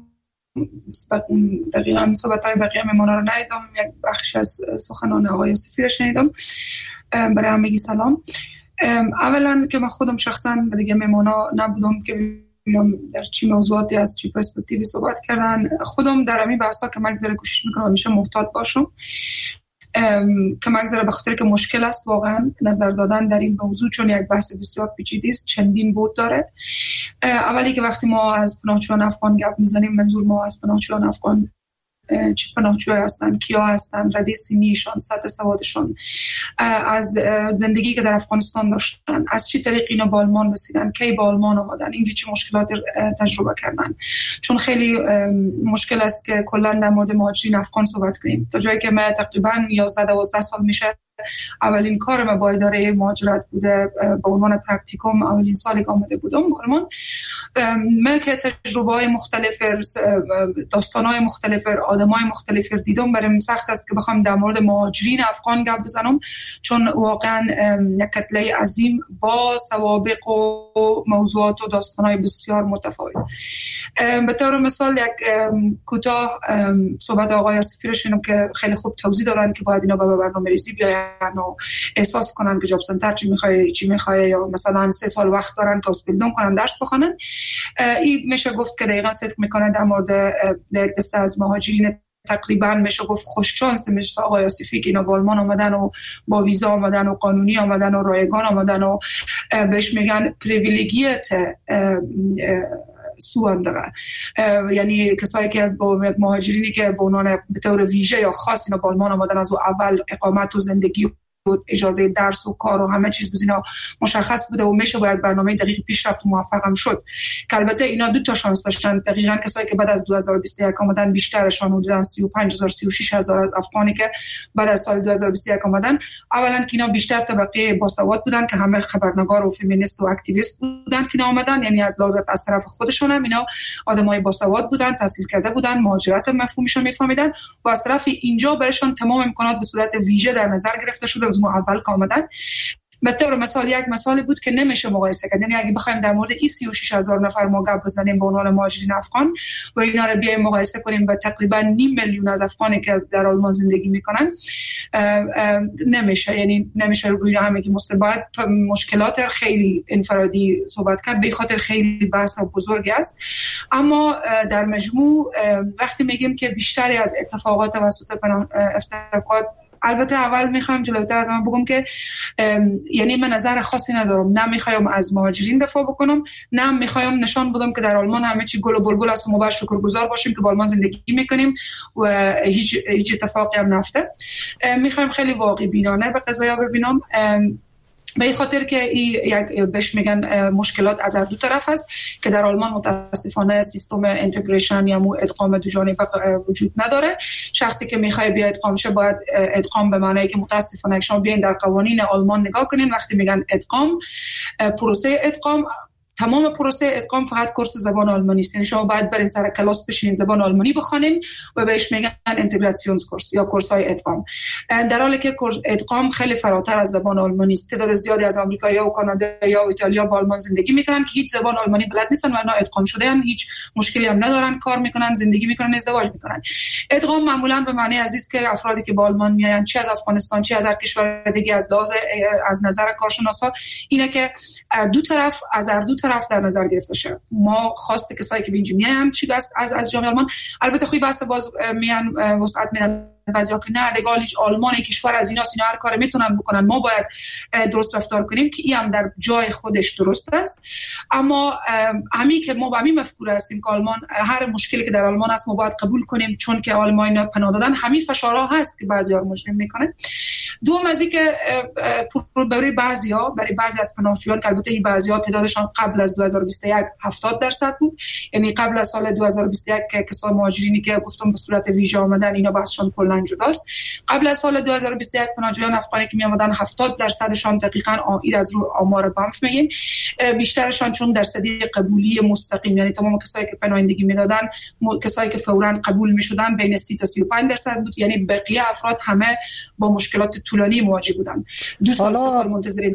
دقیقا صحبت‌های بقیه مهمانا رو ندیدم، یک بخش از سخنان آقای آصفی رو شنیدم. برای همگی سلام. اولا که من خودم شخصا دیگه مهمانا نبودم که ببینم در چی موضوعاتی از چی پرسپکتیوی صحبت کردن. خودم در همین بحثا که مگذره کوشش میکنم همیشه محتاط باشم که مگذره به خاطر که مشکل است واقعا نظر دادن در این موضوع، چون یک بحث بسیار پیچیده است، چندین بود داره. اولی که وقتی ما از پناهجویان افغان گپ میزنیم منظور ما از پناهجویان افغان چه پناهجو هستن، کیا هستن، رده سنیشان، سطح سوادشان، از زندگی که در افغانستان داشتن، از چه طریق اینا به آلمان رسیدن، کی به آلمان آمدن، اینجا چه مشکلات تجربه کردن. چون خیلی مشکل است که کلا در مورد مهاجرین افغان صحبت کنیم. تا جایی که من تقریبا 11-12 سال میشه اولین کارم با اداره مهاجرت بوده، به عنوان پرکتیکوم اولین سالی که آمده بودم آلمان. من که تجربه‌های مختلف، داستان‌های مختلف، آدم‌های مختلف دیدم، برام سخت است که بخوام در مورد مهاجرین افغان گپ بزنم، چون واقعا یک کتله عظیم با سوابق و موضوعات و داستان‌های بسیار متفاوت. به طور مثال یک کوتاه صحبت آقای آصفی رو شنیدم که خیلی خوب توضیح دادن که باید اینا به برنامه‌ریزی بیاین و احساس کنن که جاب سنتر چی می‌خواد یا مثلا 3 سال وقت دارن که اسپیلدون کنن، درس بخونن. این میشه گفت که دقیقاً صدق میکنه در مورد دسته از مهاجرین تقریبا میشه گفت خوش شانس مثل آقای آصفی که اینا با آلمان آمدن و با ویزا آمدن و قانونی آمدن و رایگان آمدن و بهش میگن پریویلیگیت سوان داره. یعنی کسایی که با مهاجرینی که به عنوان به طور ویژه یا خاص اینا با آلمان آمدن، از اول اقامت و زندگی اجازه درس و کار و همه چیز بزینا مشخص بوده و میشه باید برنامه دقیق پیش رفت و موفق هم شد. که البته اینا 2 تا شانس داشتن. دقیقاً کسایی که بعد از 2021 آمدن بیشترشان حدوداً 35,000 36,000 افغانی که بعد از سال 2021 آمدن، اولا که اینا بیشتر طبقه باسواد بودن که همه خبرنگار و فمینیست و اکتیویست بودن که آمدن، یعنی از لحاظ از طرف خودشون هم اینا آدمای باسواد بودن، تحصیل کرده بودن، مهاجرت مفهومش رو میفهمیدن و از طرف اینجا برشون تمام امکانات به صورت ویژه در نظر گرفته شده. از اول که آمدن به طور مثال یک مثالی بود که نمیشه مقایسه کرد. یعنی اگه بخوایم در مورد این 36,000 نفر ما گپ بزنیم به عنوان مهاجرین افغان و اینا رو بیایم مقایسه کنیم با تقریبا 500,000 از افغانی که در آلمان زندگی میکنن، نمیشه. یعنی نمیشه روی همگی مستبعد مشکلات خیلی انفرادی صحبت کرد، به خاطر خیلی بحث بزرگی است. اما در مجموع وقتی میگیم که بیشتری از اتفاقات توسط اتفاقات، البته اول میخوام جلوتر از من بگم که یعنی من نظر خاصی ندارم، نه میخوام از مهاجرین دفاع بکنم، نه میخوام نشان بدم که در آلمان همه چی گل و بلبل است و ما باید شکرگزار باشیم که با آلمان زندگی میکنیم و هیچ اتفاقی هم نفته. میخوام خیلی واقعی بینانه به قضایا ببینم، به این خاطر که یک بهش میگن مشکلات از هر دو طرف است که در آلمان متاسفانه سیستم اینتگریشن یا ادغام دو جانبه وجود نداره. شخصی که میخواد بیا ادغام شه باید ادغام به معنی که متاسفانه شما بیاین در قوانین آلمان نگاه کنین، وقتی میگن ادغام، پروسه ادغام، تمام پروسه ادغام فقط کورس زبان آلمانی است. یعنی شما باید برین سر کلاس بشینین زبان آلمانی بخونین و بهش میگن اینتگراسیون کورس یا کورس های ادغام، در حالی که ادغام خیلی فراتر از زبان آلمانی است. تعداد زیادی از آمریکایی‌ها و کانادایی‌ها و ایتالیا با آلمان زندگی میکنن که هیچ زبان آلمانی بلد نیستن و اینا ادغام شده‌اند، هیچ مشکلی هم ندارن، کار میکنن، زندگی میکنن، ازدواج میکنن. ادغام معمولا به معنی است که افرادی که با آلمان میاین، چه از افغانستان چه از هر کشور دیگه، از نظر کارشناسا اینه که دو طرف از هر دو طرف در نظر گرفته شه. ما خواسته کسایی که اینجا میان چی است از جامعه آلمان، البته خوبی بحث باز میان وسعت میدن بعضیا که نه لگال آلمان کشور از اینا هر کار میتونن بکنن، ما باید درست رفتار کنیم که این هم در جای خودش درست است. اما همین که ما با همین مفکوره هستیم که آلمان هر مشکلی که در آلمان است ما باید قبول کنیم چون که آلمان پناه دادن، همین فشارها هست که بعضیا رو مجرم میکنه. دوم از این که برای بعضیا، برای بعضی از پناهجویان که البته این بعضیا تعدادشان قبل از 2021 70% بود، یعنی قبل از سال 2021 که کسای مهاجرینی که گفتم به صورت ویژه آمدن اینا بحثشون کلا جداست. قبل از سال 2021 پناهجویان افغانی که می آمدن 70%شان دقیقاً این از رو آمار بانف میگیم، بیشترشان چون درصدی قبولی مستقیم، یعنی تمام کسایی که پناهندگی میدادن کسایی که فوراً قبول میشدن بین 30 تا 35% بود، یعنی بقیه افراد همه با مشکلات طولانی مواجه بودن. 2 سال 3 سال منتظرین.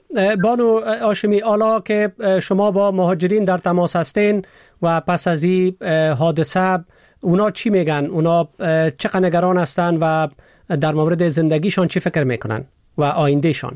بانو هاشمی، حالا که شما با مهاجرین در تماس هستین و پس از این حادثه اونا چی میگن؟ اونا چقدر نگران هستن و در مورد زندگیشان چی فکر میکنن و آیندهشان؟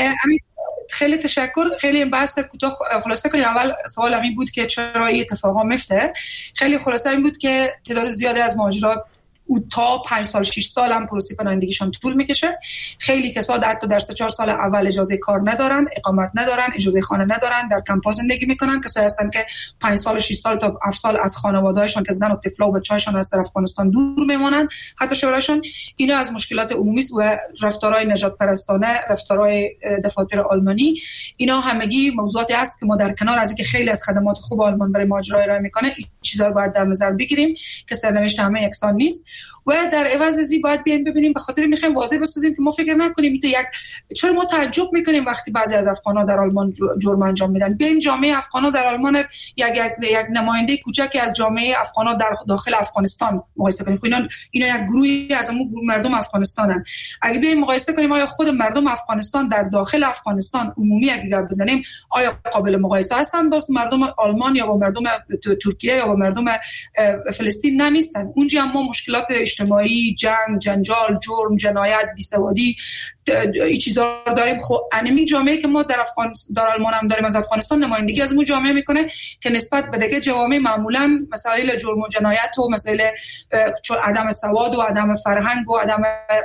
خیلی تشکر. خیلی بحث کوتاه خلاصه کنیم. اول سوال همین بود که چرا این اتفاقا میفته. خیلی خلاصه این بود که تعداد زیادی از مهاجرات او تا 5 سال 6 سال هم پروسه پناهندگیشان طول میکشه. خیلی کسا حتی در 3-4 سال اول اجازه کار ندارن، اقامت ندارن، اجازه خانه ندارن، در کمپ‌ها زندگی میکنن. کسایی هستن که 5 سال 6 سال تا 7 سال از خانواده‌هاشون که زن و طفلا و بچه‌هاشون از افغانستان دور میمونن، حتی شوهرشون. اینا از مشکلات عمومی و رفتارهای نجات پرستانه، رفتارهای دفاتر آلمانی، اینا همگی موضوعاتی است که ما در کنار از اینکه خیلی از خدمات خوب آلمان برای مهاجرای ارائه میکنه، این چیزا رو باید در نظر بگیریم که سرنوشت همه یکسان نیست و در عوض از این باید بیایم ببینیم. به خاطر میخوایم واضح بسازیم که ما فکر نکنیم چرا ما تعجب میکنیم وقتی بعضی از افغانا در آلمان جرم انجام میدن. بیاین جامعه افغانا در آلمان یک نماینده کوچکی از جامعه افغانا در داخل افغانستان مقایسه کنیم. اینا یک گروهی از مردم افغانستانن. اگه بیایم مقایسه کنیم آیا خود مردم افغانستان در داخل افغانستان عمومی اگه گپ بزنیم آیا قابل مقایسه هستن با مردم آلمان یا با مردم ترکیه یا با مردم فلسطین؟ نه، نیستن. اونجا هم ما مشکلات اجتماعی، جنگ، جنجال، جرم، جنایت، بیسوادی این چیزا داریم. خب انمی جامعه که ما در آلمان هم داریم از افغانستان نمایندگی از اون جامعه میکنه که نسبت به دیگه جوامع معمولا مسائل جرم و جنایت و مسائل عدم سواد و عدم فرهنگ و عدم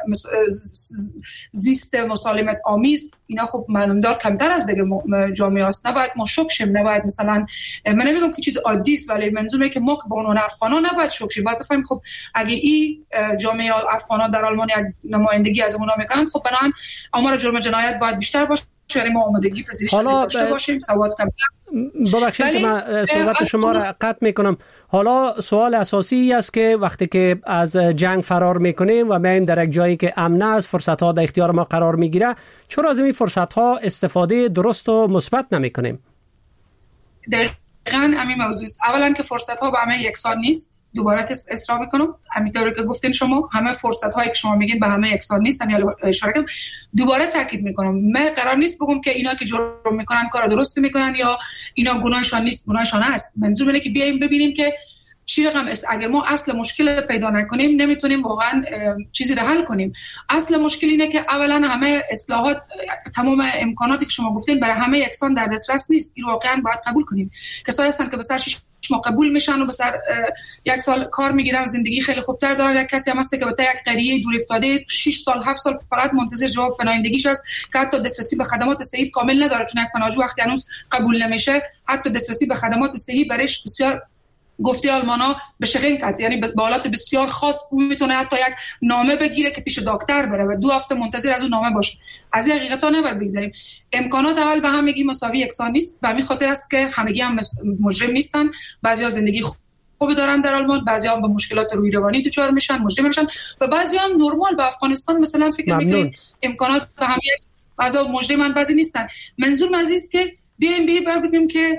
زیست مسالمت آمیز اینا خب معلومدار کمتر از دیگه جامعه است. نباید ما شوک شیم، نباید مثلا من نمیگم که چیز عادی است، ولی منظورم اینه که ما که به عنوان افغانا نباید شوک شیم. باید بفهمیم خب اگه این جامعه افغانا در آلمان یک نمایندگی از اونها میکنن، خب بنابراین آمار جرم جنایت باید بیشتر باشه، یعنی ما آمادگی پذیرش داشته باشیم، سواد کمتر. ببخشید که من صحبت شما را قطع میکنم. حالا سوال اساسی است که وقتی که از جنگ فرار میکنیم و میایم در یک جایی که امن است، فرصت ها در اختیار ما قرار میگیره، چرا از این فرصت ها استفاده درست و مثبت نمیکنیم؟ دقیقاً همین موضوع است. اولا که فرصت ها به همه یکسان نیست. دوباره اصرار میکنم همینطوری که گفتین شما، همه فرصت هایی که شما میگین به همه یکسان نیست. همین اشاره کردم، دوباره تاکید میکنم من قرار نیست بگم که اینا که جرم میکنن کار درست میکنن یا اینا گناهشان نیست، گناهشان است. منظور اینه که بیایم ببینیم که چی رقم است. اگر ما اصل مشکل پیدا نکنیم نمیتونیم واقعا چیزی رو حل کنیم. اصل مشکل اینه که اولا همه اصلاحات، تمام امکاناتی که شما گفتین برای همه یکسان در دسترس نیست. این واقعا باید قبول کنیم. کسایی هستن که به سر 6 ماه قبول میشن و به سر 1 سال کار میگیرن، زندگی خیلی خوبتر دارن. یک کسی هم هست که به یک قریه دور افتاده 6 سال 7 سال فقط منتظر جواب پناهندگیش است که حتی دسترسی به خدمات صحی کامل نداره، چون یک پناهجو وقتی هنوز قبول نمیشه حتی دسترسی به خدمات صحی برایش بسیار گفته آلمانا به شغل کات، یعنی به حالات بسیار خاص میتونه حتی یک نامه بگیره که پیش دکتر بره و 2 هفته منتظر از اون نامه باشه. از این حقیقتا نباید بگذاریم. امکانات اول به همگی مساوی یکسان نیست. به همین خاطر است که همگی هم مجرم نیستن. بعضیا زندگی خوبی دارن در آلمان، بعضیا هم به مشکلات روحی روانی دچار میشن، مجرم میشن و بعضیا هم نرمال به افغانستان مثلا فکر میکنن امکانات به همه بعضا مجرمن بعضی نیستن. منظور است که بیایم بگیم که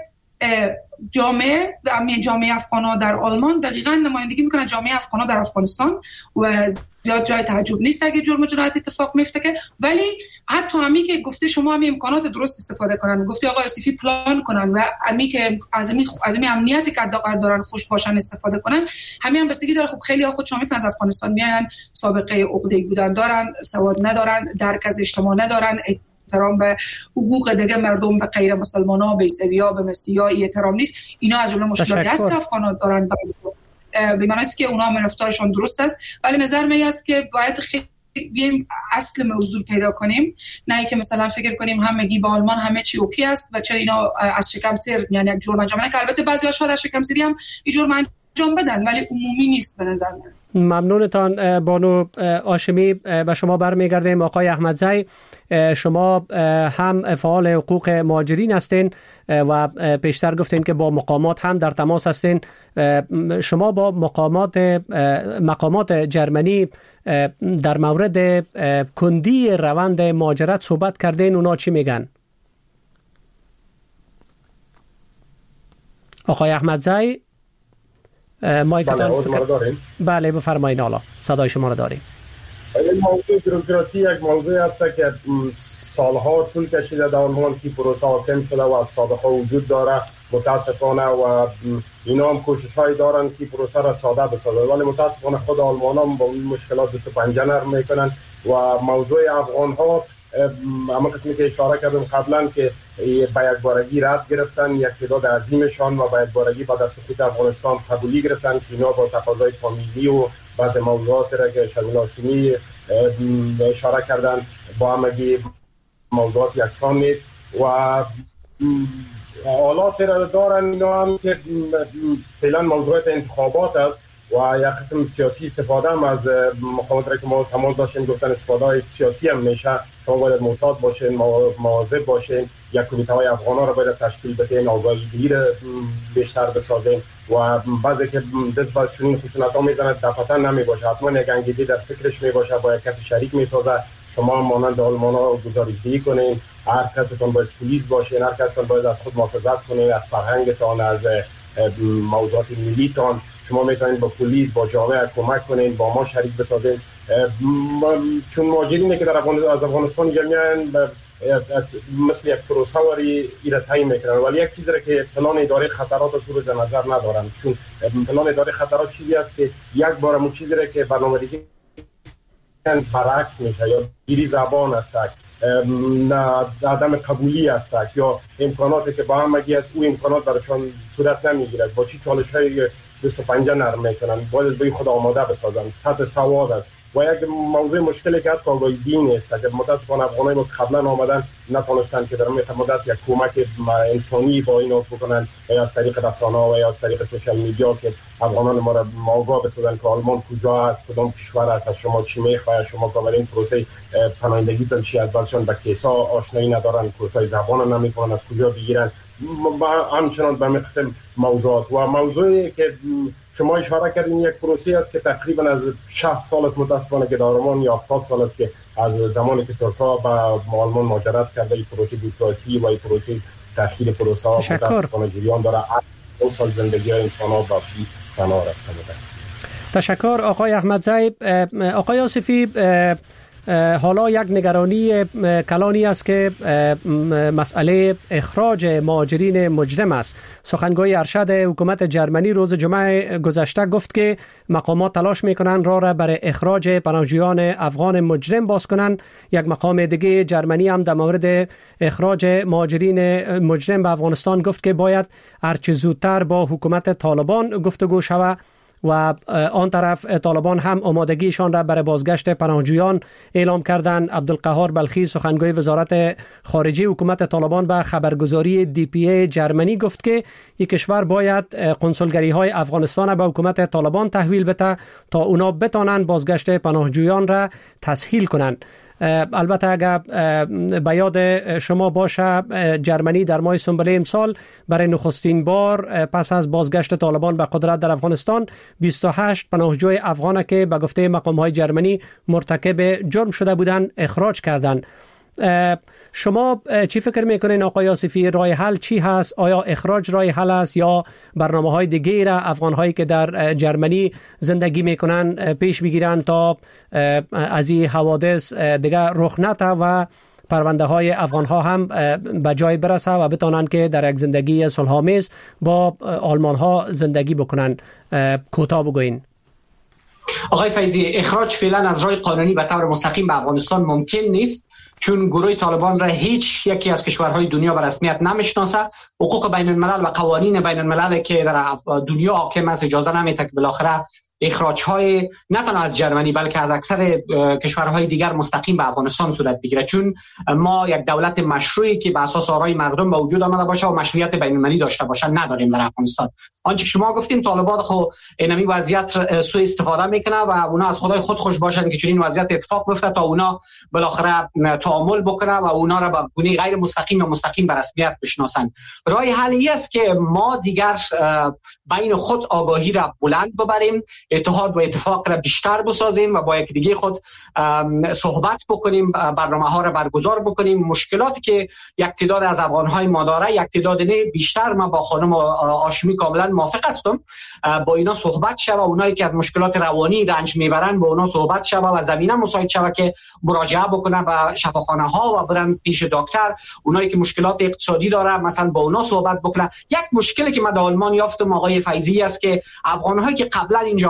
جامعه افغانا در آلمان دقیقاً نمایندگی میکنه جامعه افغانا در افغانستان و زیاد جای تعجب نیست اگه جرم و جنایت اتفاق میفته که، ولی حتی همین که گفته شما همین امکانات درست استفاده کنن، گفته آقای آصفی پلان کنن و همین که از این امنیتی که حداقل دارن خوش باشن استفاده کنن، همین هم بستگی داره. خب خیلی ها خود شما میفهمن از افغانستان میان سابقه عقده‌ای بودن دارن، سواد ندارن، درک از اجتماع ندارن، احترام به حقوق دیگه مردم، به غیر مسلمان‌ها، به عیسوی‌ها، به مسیحی‌ها احترام نیست. اینا از جمله مشکلاتی است که افغان‌ها دارن. به معنی است که اونا هم رفتارشون درست است، ولی نظر من است که باید خیلی بیایم اصل موضوع پیدا کنیم، نه که مثلا فکر کنیم همگی با آلمان همه چی اوکی است و چرا اینا از شکم سر یعنی یک جرم انجام که البته بعضی‌ها شاید از شکم سری هم این جرم انجام بدن ولی عمومی نیست به نظر من. ممنونتان بانو هاشمی. به شما برمیگردیم. آقای احمدزی، شما هم فعال حقوق مهاجرین هستین و پیشتر گفتین که با مقامات هم در تماس هستین. شما با مقامات جرمنی در مورد کندی روند مهاجرت صحبت کردین، اونا چی میگن؟ آقای احمدزی بله بفرمایید. حالا صدای شما رو داریم. این موضوع بروکراسی یک موضوع است که سالها طول کشیده در آلمان که پروسه حاکم شده و از سابقه وجود داره متاسفانه و اینا هم کوشش‌هایی دارن که پروسه را ساده بسازن، ولی متاسفانه خود آلمان‌ها با این مشکلات دست پنجه نرم میکنن و موضوع افغان‌ها اما قسمی که اشاره کردم قبلا که با یک بارگی رد گرفتن، یک تعداد عظیمشان و با یک بارگی بعد از سقوط افغانستان قبولی گرفتن که اینا با تقاضای فامیلی و بعض موضوعات را که شمیل هاشمی اشاره کردن با همگی موضوعات یکسان نیست و حالات را دارن اینا هم که فعلا موضوعات انتخابات است و یک قسم سیاسی استفاده هم از مقامات را که ما تماس داشتیم گفتن استفاده سیاسی هم میشه. شما باید محتاط باشین، مواظب باشین، یک کمیته های افغانا را باید تشکیل بدین، آگاهی را بیشتر بسازین و بعضی که دست با چنین خشونت ها میزنند دفعتا نمی باشه، حتما یک انگیزی در فکرش می باشه، با یک کسی شریک می سازه. شما مانند آلمان ها گزارش‌دهی کنین، هر کسیتون باید پلیس باشین، هر کسیتون باید از خود محافظت کنین، از فرهنگتان، از موضوعات ملیتان. شما میتونید با پلیس، با جامعه کمک کنین، با ما شریک بسازین، چون مهاجرینی که در از افغانستان میان مثل یک پروسه وری ایره تعیین میکنن، ولی یک چیزی که پلان اداره خطرات اصول در نظر ندارن. چون پلان اداره خطرات چیزی است که یک بار همون چیزی که برنامه‌ریزی برعکس میشه، یا گیری زبان است، عدم قبولی است، یا امکاناتی که با همگی است او امکانات برایشان صورت نمیگیرد. با چی چالش‌های دست و پنجه نرم میکنن، باید به خود آماده بسازن. سطح سواد است و یک موضوع مشکلی که است آگاهی دین است که متاسفانه افغانای ما قبلا آمدن نتونستن که در مدت یک کمک انسانی با اینا بکنن، یا از طریق رسانه‌ها و یا از طریق سوشال میدیا که افغانان ما را آگاه بسازن که آلمان کجا است، کدام کشور است، از شما چی میخواد، شما کاملا پروسه پناهندگیتون چی است. بعضیشون با کیسا آشنایی ندارن، کورسای زبان نمیکنن، از کجا بگیرن. همچنان به قسم موضوعات و موضوعی که شما اشاره کردین یک پروسه است که تقریبا از 60 سال است متاسفانه که در آلمان، یا 70 سال است که از زمانی که ترک‌ها به آلمان مهاجرت کرده این پروسه دیموکراسی و این پروسه تأخیر پروسه ها متاسفانه جریان داره. 2 سال زندگی های انسان‌ها با فنا رفته. تشکر آقای احمدزی. آقای آصفی، حالا یک نگرانی کلانی است که مسئله اخراج مهاجرین مجرم است. سخنگوی ارشد حکومت جرمنی روز جمعه گذشته گفت که مقامات تلاش میکنند راه را برای اخراج پناهجویان افغان مجرم باز کنند. یک مقام دیگه جرمنی هم در مورد اخراج مهاجرین مجرم به افغانستان گفت که باید هرچه زودتر با حکومت طالبان گفتگو شود و آن طرف طالبان هم آمادگیشان را برای بازگشت پناهجویان اعلام کردند. عبدالقهار بلخی سخنگوی وزارت خارجه حکومت طالبان به خبرگزاری DPA جرمنی گفت که یک کشور باید قنسولگری های افغانستان را به حکومت طالبان تحویل بده تا اونا بتانند بازگشت پناهجویان را تسهیل کنند. البته اگر به یاد شما باشه جرمنی در ماه سنبله امسال برای نخستین بار پس از بازگشت طالبان به قدرت در افغانستان 28 پناهجوی افغان که به گفته مقام‌های جرمنی مرتکب جرم شده بودند اخراج کردند. شما چی فکر میکنین آقای آصفی؟ راه حل چی هست؟ آیا اخراج راه حل است یا برنامه‌های دیگه را افغان‌هایی که در جرمنی زندگی میکنن پیش بگیرن تا از این حوادث دیگه رخ نده و پرونده های افغان ها هم به جای برسه و بتونن که در یک زندگی صلح‌آمیز با آلمان ها زندگی بکنن؟ کوتاه بگوین. آقای فیضی، اخراج فعلا از راه قانونی به طور مستقیم به افغانستان ممکن نیست، چون گروه طالبان را هیچ یکی از کشورهای دنیا به رسمیت نمیشناسه. حقوق بین الملل و قوانین بین الملل که در دنیا حاکم است اجازه نمیده که بالاخره اخراج‌های نه تنها از جرمنی بلکه از اکثر کشورهای دیگر مستقیم به افغانستان صورت بگیره، چون ما یک دولت مشروعی که به اساس آرای مردم به وجود آمده باشه و مشروعیت بین‌المللی داشته باشه نداریم در افغانستان. آنچه که شما گفتین طالبان خو اینمی وضعیت سوء استفاده میکنه و اونا از خدای خود خوش باشن که چنین وضعیت اتفاق بیفته تا اونا بالاخره تعامل بکنه و اونا را به گونه غیر مستقیم و مستقیم به رسمیت بشناسن. راه حلی است که ما دیگر بین خود آگاهی را بلند ببریم، اتحاد و اتفاق را بیشتر بسازیم و با یکدیگه خود صحبت بکنیم، برنامه‌ها را برگزار بکنیم. مشکلاتی که یک تعداد از افغان‌های ما داره، یک تعداد نه بیشتر، ما با خانم هاشمی کاملا موافق هستم، با اینا صحبت شود. اونایی که از مشکلات روانی رنج میبرن با اونا صحبت شود و زمینه مساعد شود که مراجعه بکنن به شفاخانه‌ها و برن پیش دکتر. اونایی که مشکلات اقتصادی داره مثلا با اونا صحبت بکنن. یک مشکلی که ما در آلمان یافتم آقای فیضی است که افغان‌هایی که قبلا اینجا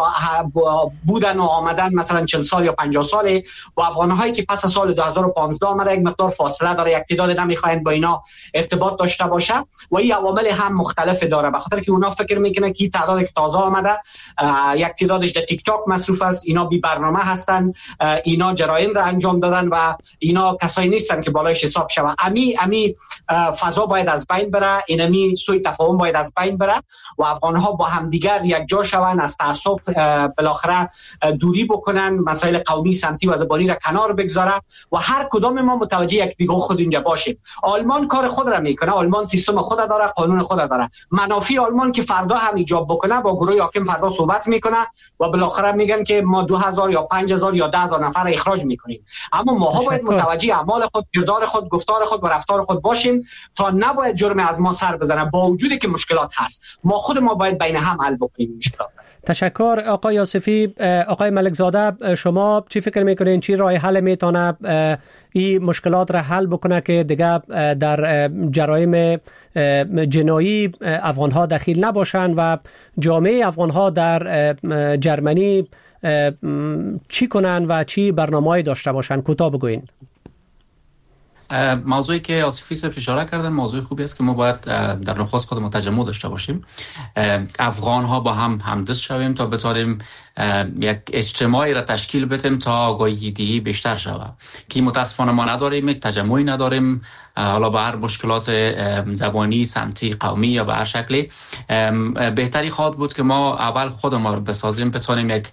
بودن و آمدن مثلا 40 سال یا 50 ساله و افغان‌هایی که پس از سال 2015 آمده یک مقدار فاصله داره، یک تعداد نمیخواین با اینا ارتباط داشته باشه و این عوامل هم مختلف داره، به خاطر که اونا فکر میکنه که تعدادی که تازه آمده یک تعدادش در تیک تاک مصروف است، اینا بی برنامه هستن، اینا جرایم را انجام دادن و اینا کسایی نیستن که بالایش حساب شوه. امی فضا باید از بین بره، اینمی سوی تفاهم باید از بین بره و افغان‌ها با همدیگر یک جا شون، از تعصب بالاخره دوری بکنن، مسائل قومی سمتی و زبانی را کنار بگذاره و هر کدام ما متوجه یک دیگه خود اینجا باشیم. آلمان کار خود را میکنه، آلمان سیستم خود داره، قانون خود داره. منافع آلمان که فردا هم ایجاب بکنه با گروه حاکم فردا صحبت میکنه و بالاخره میگن که ما 2000 یا 5000 یا 10000 نفر اخراج میکنیم. اما ما باید متوجه اعمال خود، کردار خود، گفتار خود و رفتار خود باشیم تا نباید جرم از ما سر بزنه. با وجودی که مشکلات هست، ما خود ما باید بین هم حل بکنیم مشکلات. تشکر آقای یوسفی. آقای ملکزاده، شما چی فکر میکنین چی راه حل میتونه این مشکلات را حل بکنه که دیگه در جرایم جنایی افغان ها دخیل نباشن و جامعه افغان ها در جرمنی چی کنن و چی برنامه‌ای داشته باشن؟ کوتاه بگوین. موضوعی که آصفی صاحب اشاره کردن موضوع خوبی است که ما باید در نخست خودمون تجمع داشته باشیم، افغان ها با هم همدست شویم تا بتونیم یک اجتماعی را تشکیل بدیم تا آگاهی بیشتر شود که متاسفانه ما نداریم، تجمعی نداریم، حالا به هر مشکلات زبانی، سمتی، قومی یا به هر شکلی. بهتری خواهد بود که ما اول خودمون رو بسازیم، بتونیم یک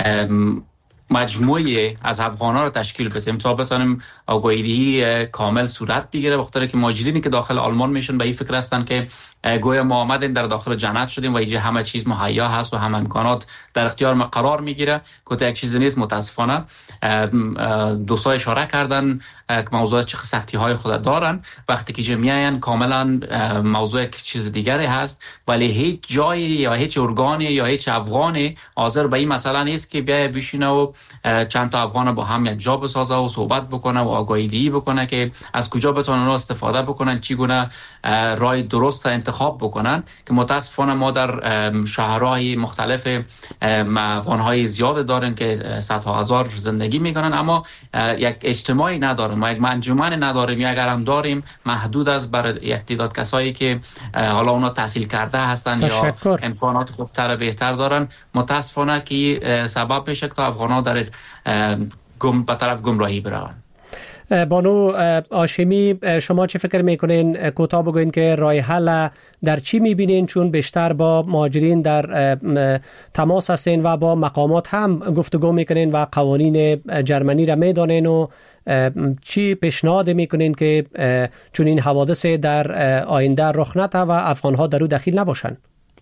مجموعه از افغان‌ها را تشکیل بدیم تا بتونیم آگاهی کامل صورت بگیره، بخاطر که مهاجرینی که داخل آلمان میشن به این فکر هستن که گویا ما آمدیم در داخل جنت شدیم و اینجا همه چیز مهیا هست و همه امکانات در اختیار ما قرار میگیره که یک چیز نیست. متاسفانه دوستان اشاره کردن که موضوع چه سختی‌های خود دارن، وقتی که میاین کاملا موضوع یک چیز دیگری هست، ولی هیچ جایی یا هیچ ارگانی یا هیچ افغانی حاضر به این مسئله نیست که بیای بشینه و چند تا افغان با هم یک جا بسازه و صحبت بکنه و آگاهی بکنه که از کجا بتونن استفاده بکنن، چگونه راه درست انتخاب بکنن. که متاسفانه ما در شهرهای مختلف افغان‌های زیاد دارن که صدها هزار زندگی میکنن، اما یک اجتماعی ندارن، ما یک انجمن نداریم، یا اگر هم داریم محدود است برای یک تعداد کسایی که حالا اونا تحصیل کرده هستن یا امکانات خوبتر و بهتر دارن. متاسفانه که سبب میشه که افغان‌ها در به طرف گمراهی برون. بانو هاشمی، شما چه فکر میکنین؟ کوتاه بگوین که راه حل در چی میبینین، چون بیشتر با مهاجرین در تماس هستین و با مقامات هم گفتگو میکنین و قوانین جرمنی را میدانین و چی پیشنهاد میکنین که چون این حوادث در آینده رخ نده و افغان‌ها در او دخیل نباشن؟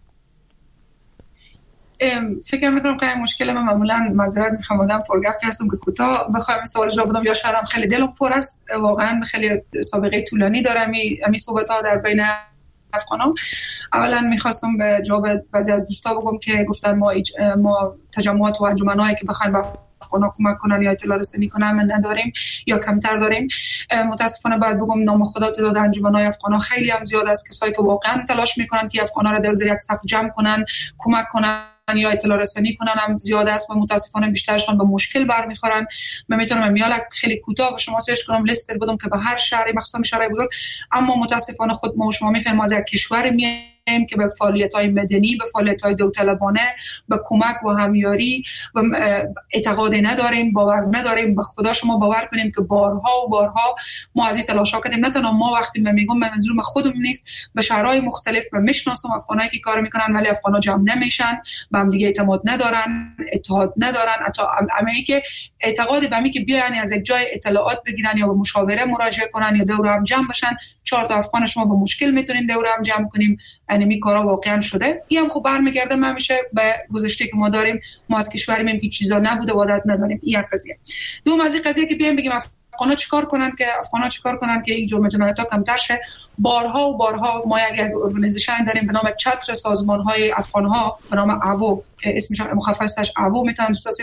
فکر میکنم که این مشکل من معمولا معذرت میخوام آدم پرگپ هستم که کوتاه بخوام سوال جواب بدم، یا شاید هم خیلی دلم پر است، واقعا خیلی سابقه طولانی دارم این صحبت ها در بین افغانان. اولا میخواستم به جواب بعضی از دوستا بگم که گفتن ما تجمعات و انجمنایی که بخوایم به افغانا کمک کنن یا اطلاع رسانی کنن من نداریم یا کمتر داریم. متاسفانه باید بگم نام خدا تعداد انجمن‌های افغانا خیلی هم زیاد است، کسایی که واقعا تلاش میکنن که افغانا را در زیر یک سقف جمع کنن، کمک کنن یا اطلاع رسانی کنن هم زیاد است و متاسفانه بیشترشان به مشکل برمیخورن. من میتونم میال خیلی کوتاه به شما سرچ کنم لیست بدم که به هر شهری مخصوصا شهرهای بزرگ، اما متاسفانه خود ما و شما میفهمیم از یک کشور که به فعالیت‌های مدنی، به فعالیت‌های داوطلبانه، به کمک و همیاری و اعتقادی نداریم، باور نداریم. به خدا شما باور کنیم که بارها و بارها ما از این تلاش‌ها کردیم. نه تنها ما، وقتی من میگم من منظورم خودم نیست، به شهرهای مختلف و میشناسم افغانایی که کار میکنن ولی افغانا جمع نمیشن، به هم دیگه اعتماد ندارن، اتحاد ندارن، حتی امی که اعتقاد به امی که بیان از یک جای اطلاعات بگیرن یا به مشاوره مراجعه کنن یا دور هم جمع بشن. 4 تا افغان شما به مشکل میتونین دور هم جمع کنیم. اینمی کارا واقعا شده. این هم خوب برمیگرده من میشه به گذشته که ما داریم. ما از کشوری میم که چیزا نبوده و عادت نداریم. این قضیه. دوم از این قضیه که بیایم بگیم افغانا چیکار کنن که این جرم جنایت‌ها کمتر شه. بارها و بارها ما یک ارگانیزیشن داریم به نام چتر سازمان‌های افغان‌ها به نام اوو که اسمش مخففش اوو، میتونن دوستا سرچ کنن.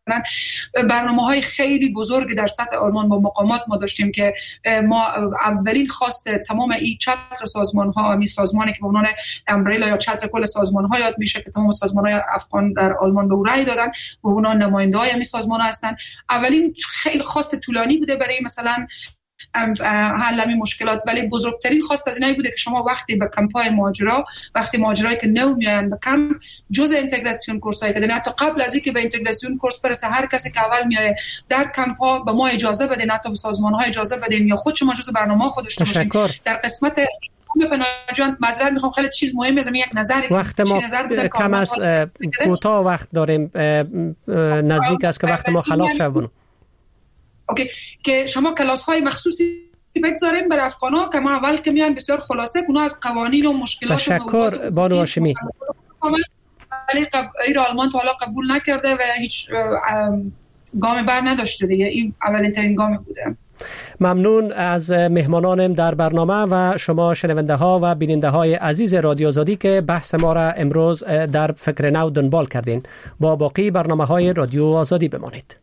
برنامه‌های خیلی بزرگ در سطح آلمان با مقامات ما داشتیم که ما اولین خواست تمام این چتر سازمان‌ها، می سازمانی که به عنوان امبریلا یا چتر کل سازمان‌ها یاد میشه که تمام سازمان‌های افغان در آلمان به او رأی دادن و اونا نماینده‌های می سازمان‌ها هستن. اولین خیلی خواست طولانی بوده برای مثلا حل همین مشکلات، ولی بزرگترین خواست از اینایی بوده که شما وقتی به کمپ‌های مهاجرا، وقتی مهاجرایی که نو میان به کمپ، جزء اینتگراسیون کورس‌های که حتی قبل از اینکه به اینتگراسیون کورس برسه هر کسی که اول میاد در کمپ‌ها به ما اجازه بدین، حتی به سازمان‌ها اجازه بدین یا خود شما جزء برنامه خودش باشین. در قسمت پناهجویان معذرت میخوام خیلی چیز مهمه، از یک نظری وقت ما کم است، کوتاه وقت داریم، نزدیک است که وقت ما خلاص شد. اوکی، که شما کلاس‌های مخصوصی بگذاریم برای افغان‌ها که ما اول که میان بسیار خلاصه اونا از قوانین و مشکلات. تشکر بانو هاشمی. ولی آلمان تا حالا قبول نکرده و هیچ گام بر نداشته دیگه. این اولین ترین گام بوده. ممنون از مهمانانم در برنامه و شما شنونده ها و بیننده های عزیز رادیو آزادی که بحث ما را امروز در فکر نو دنبال کردین. با باقی برنامه های رادیو آزادی بمانید.